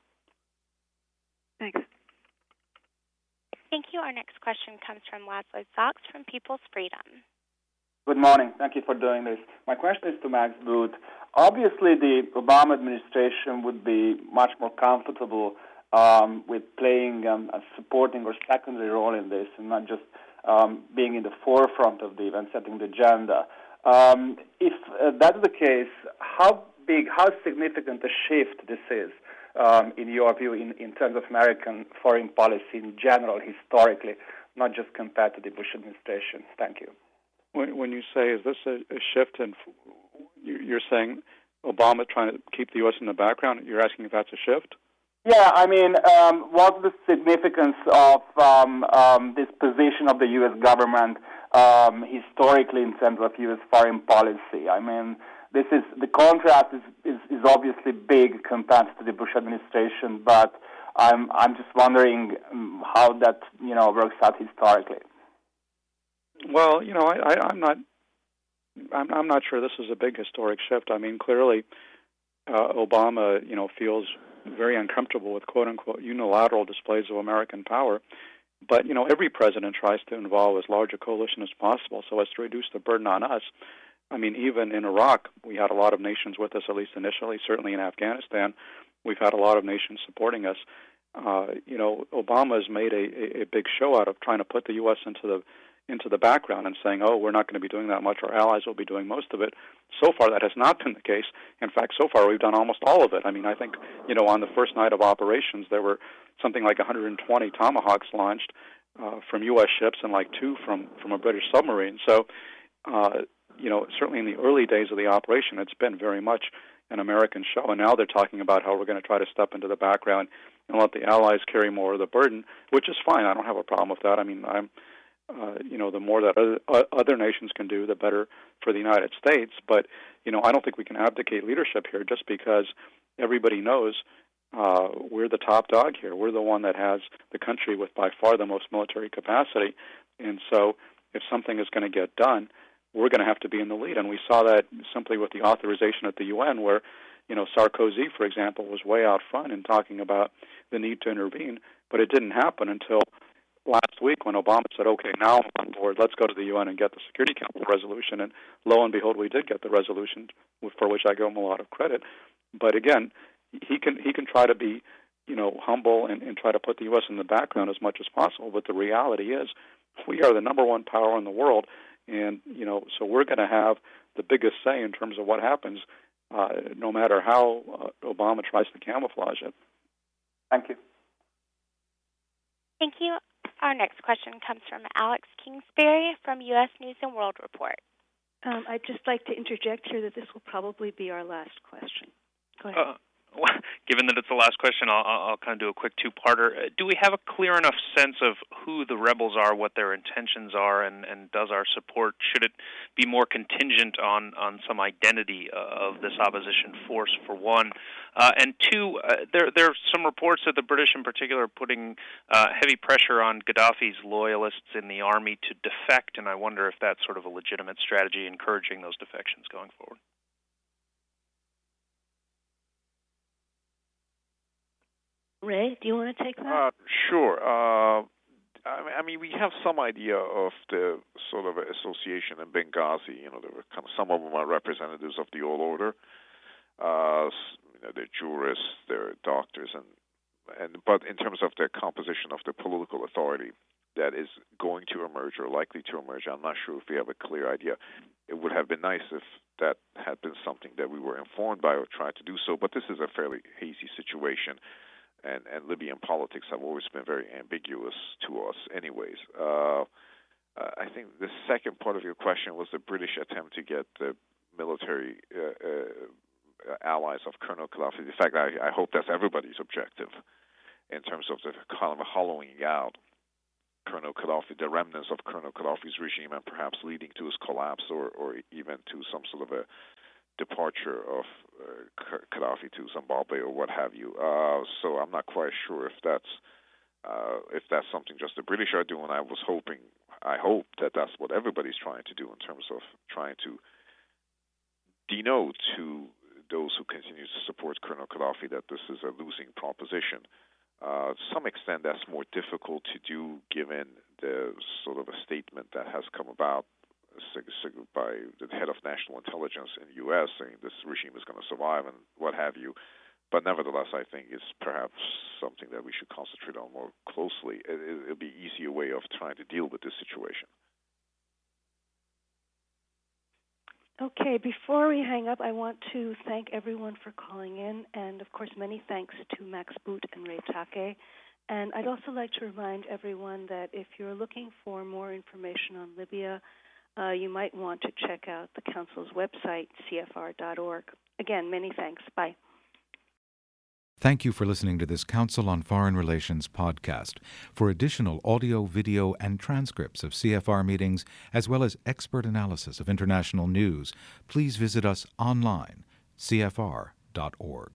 Thanks. Thank you. Our next question comes from Laszlo Sachs from People's Freedom. Good morning. Thank you for doing this. My question is to Max Boot. Obviously, the Obama administration would be much more comfortable um, with playing um, a supporting or secondary role in this and not just um, being in the forefront of the event, setting the agenda. Um, if uh, that's the case, how big, how significant a shift this is um, in your view, in, in terms of American foreign policy in general, historically, not just compared to the Bush administration? Thank you. When, when you say, is this a, a shift in, you're saying Obama trying to keep the U S in the background, you're asking if that's a shift? Yeah, I mean, um, what's the significance of um, um, this position of the U S government um, historically in terms of U S foreign policy? I mean, this is the contrast is, is, is obviously big compared to the Bush administration, but I'm I'm just wondering um, how that you know works out historically. Well, you know, I, I, I'm not I'm, I'm not sure this is a big historic shift. I mean, clearly, uh, Obama, you know, feels very uncomfortable with quote-unquote unilateral displays of American power. But, you know, every president tries to involve as large a coalition as possible so as to reduce the burden on us. I mean, even in Iraq, we had a lot of nations with us, at least initially. Certainly in Afghanistan, we've had a lot of nations supporting us. Uh, you know, Obama has made a, a, a big show out of trying to put the U S into the into the background and saying, oh, we're not going to be doing that much. Our allies will be doing most of it. So far, that has not been the case. In fact, so far, we've done almost all of it. I mean, I think, you know, on the first night of operations, there were something like one hundred twenty Tomahawks launched uh, from U S ships and like two from, from a British submarine. So, uh, you know, certainly in the early days of the operation, it's been very much an American show. And now they're talking about how we're going to try to step into the background and let the allies carry more of the burden, which is fine. I don't have a problem with that. I mean, I'm Uh, you know, the more that other, uh, other nations can do, the better for the United States. But, you know, I don't think we can abdicate leadership here just because everybody knows uh, we're the top dog here. We're the one that has the country with by far the most military capacity. And so if something is going to get done, we're going to have to be in the lead. And we saw that simply with the authorization at the U N where, you know, Sarkozy, for example, was way out front in talking about the need to intervene. But it didn't happen until last week when Obama said, okay, now I'm on board, let's go to the U N and get the Security Council resolution. And lo and behold, we did get the resolution, for which I give him a lot of credit. But again, he can he can try to be, you know, humble and, and try to put the U S in the background as much as possible. But the reality is we are the number one power in the world. And, you know, so we're going to have the biggest say in terms of what happens, uh, no matter how uh, Obama tries to camouflage it. Thank you. Thank you. Our next question comes from Alex Kingsbury from U S News and World Report. Um, I'd just like to interject here that this will probably be our last question. Go ahead. Uh, well, given that it's the last question, I'll, I'll kind of do a quick two-parter. Do we have a clear enough sense of who the rebels are, what their intentions are, and, and does our support, should it be more contingent on, on some identity of this opposition force, for one? Uh, and two, uh, there, there are some reports that the British in particular are putting uh, heavy pressure on Gaddafi's loyalists in the army to defect, and I wonder if that's sort of a legitimate strategy encouraging those defections going forward. Ray, do you want to take that? Uh, sure. Uh, I mean, we have some idea of the sort of association in Benghazi. You know, there were kind of, some of them are representatives of the old order. Uh, you know, they're jurists, they're doctors, and and but in terms of the composition of the political authority that is going to emerge or likely to emerge, I'm not sure if we have a clear idea. It would have been nice if that had been something that we were informed by or tried to do so. But this is a fairly hazy situation. And, and Libyan politics have always been very ambiguous to us anyways. Uh, uh, I think the second part of your question was the British attempt to get the military uh, uh, allies of Colonel Gaddafi. In fact, I, I hope that's everybody's objective in terms of the kind of hollowing out Colonel Gaddafi, the remnants of Colonel Gaddafi's regime, and perhaps leading to his collapse or, or even to some sort of a departure of uh, Gaddafi to Zimbabwe or what have you. Uh, so I'm not quite sure if that's uh, if that's something just the British are doing. I was hoping, I hope that that's what everybody's trying to do in terms of trying to denote to those who continue to support Colonel Gaddafi that this is a losing proposition. Uh, to some extent, that's more difficult to do given the sort of a statement that has come about by the head of national intelligence in the U S saying this regime is going to survive and what have you. But nevertheless, I think it's perhaps something that we should concentrate on more closely. It, it'll be an easier way of trying to deal with this situation. Okay, before we hang up, I want to thank everyone for calling in, and of course, many thanks to Max Boot and Ray Take. And I'd also like to remind everyone that if you're looking for more information on Libya, uh, you might want to check out the Council's website, C F R dot org. Again, many thanks. Bye. Thank you for listening to this Council on Foreign Relations podcast. For additional audio, video, and transcripts of C F R meetings, as well as expert analysis of international news, please visit us online, C F R dot org.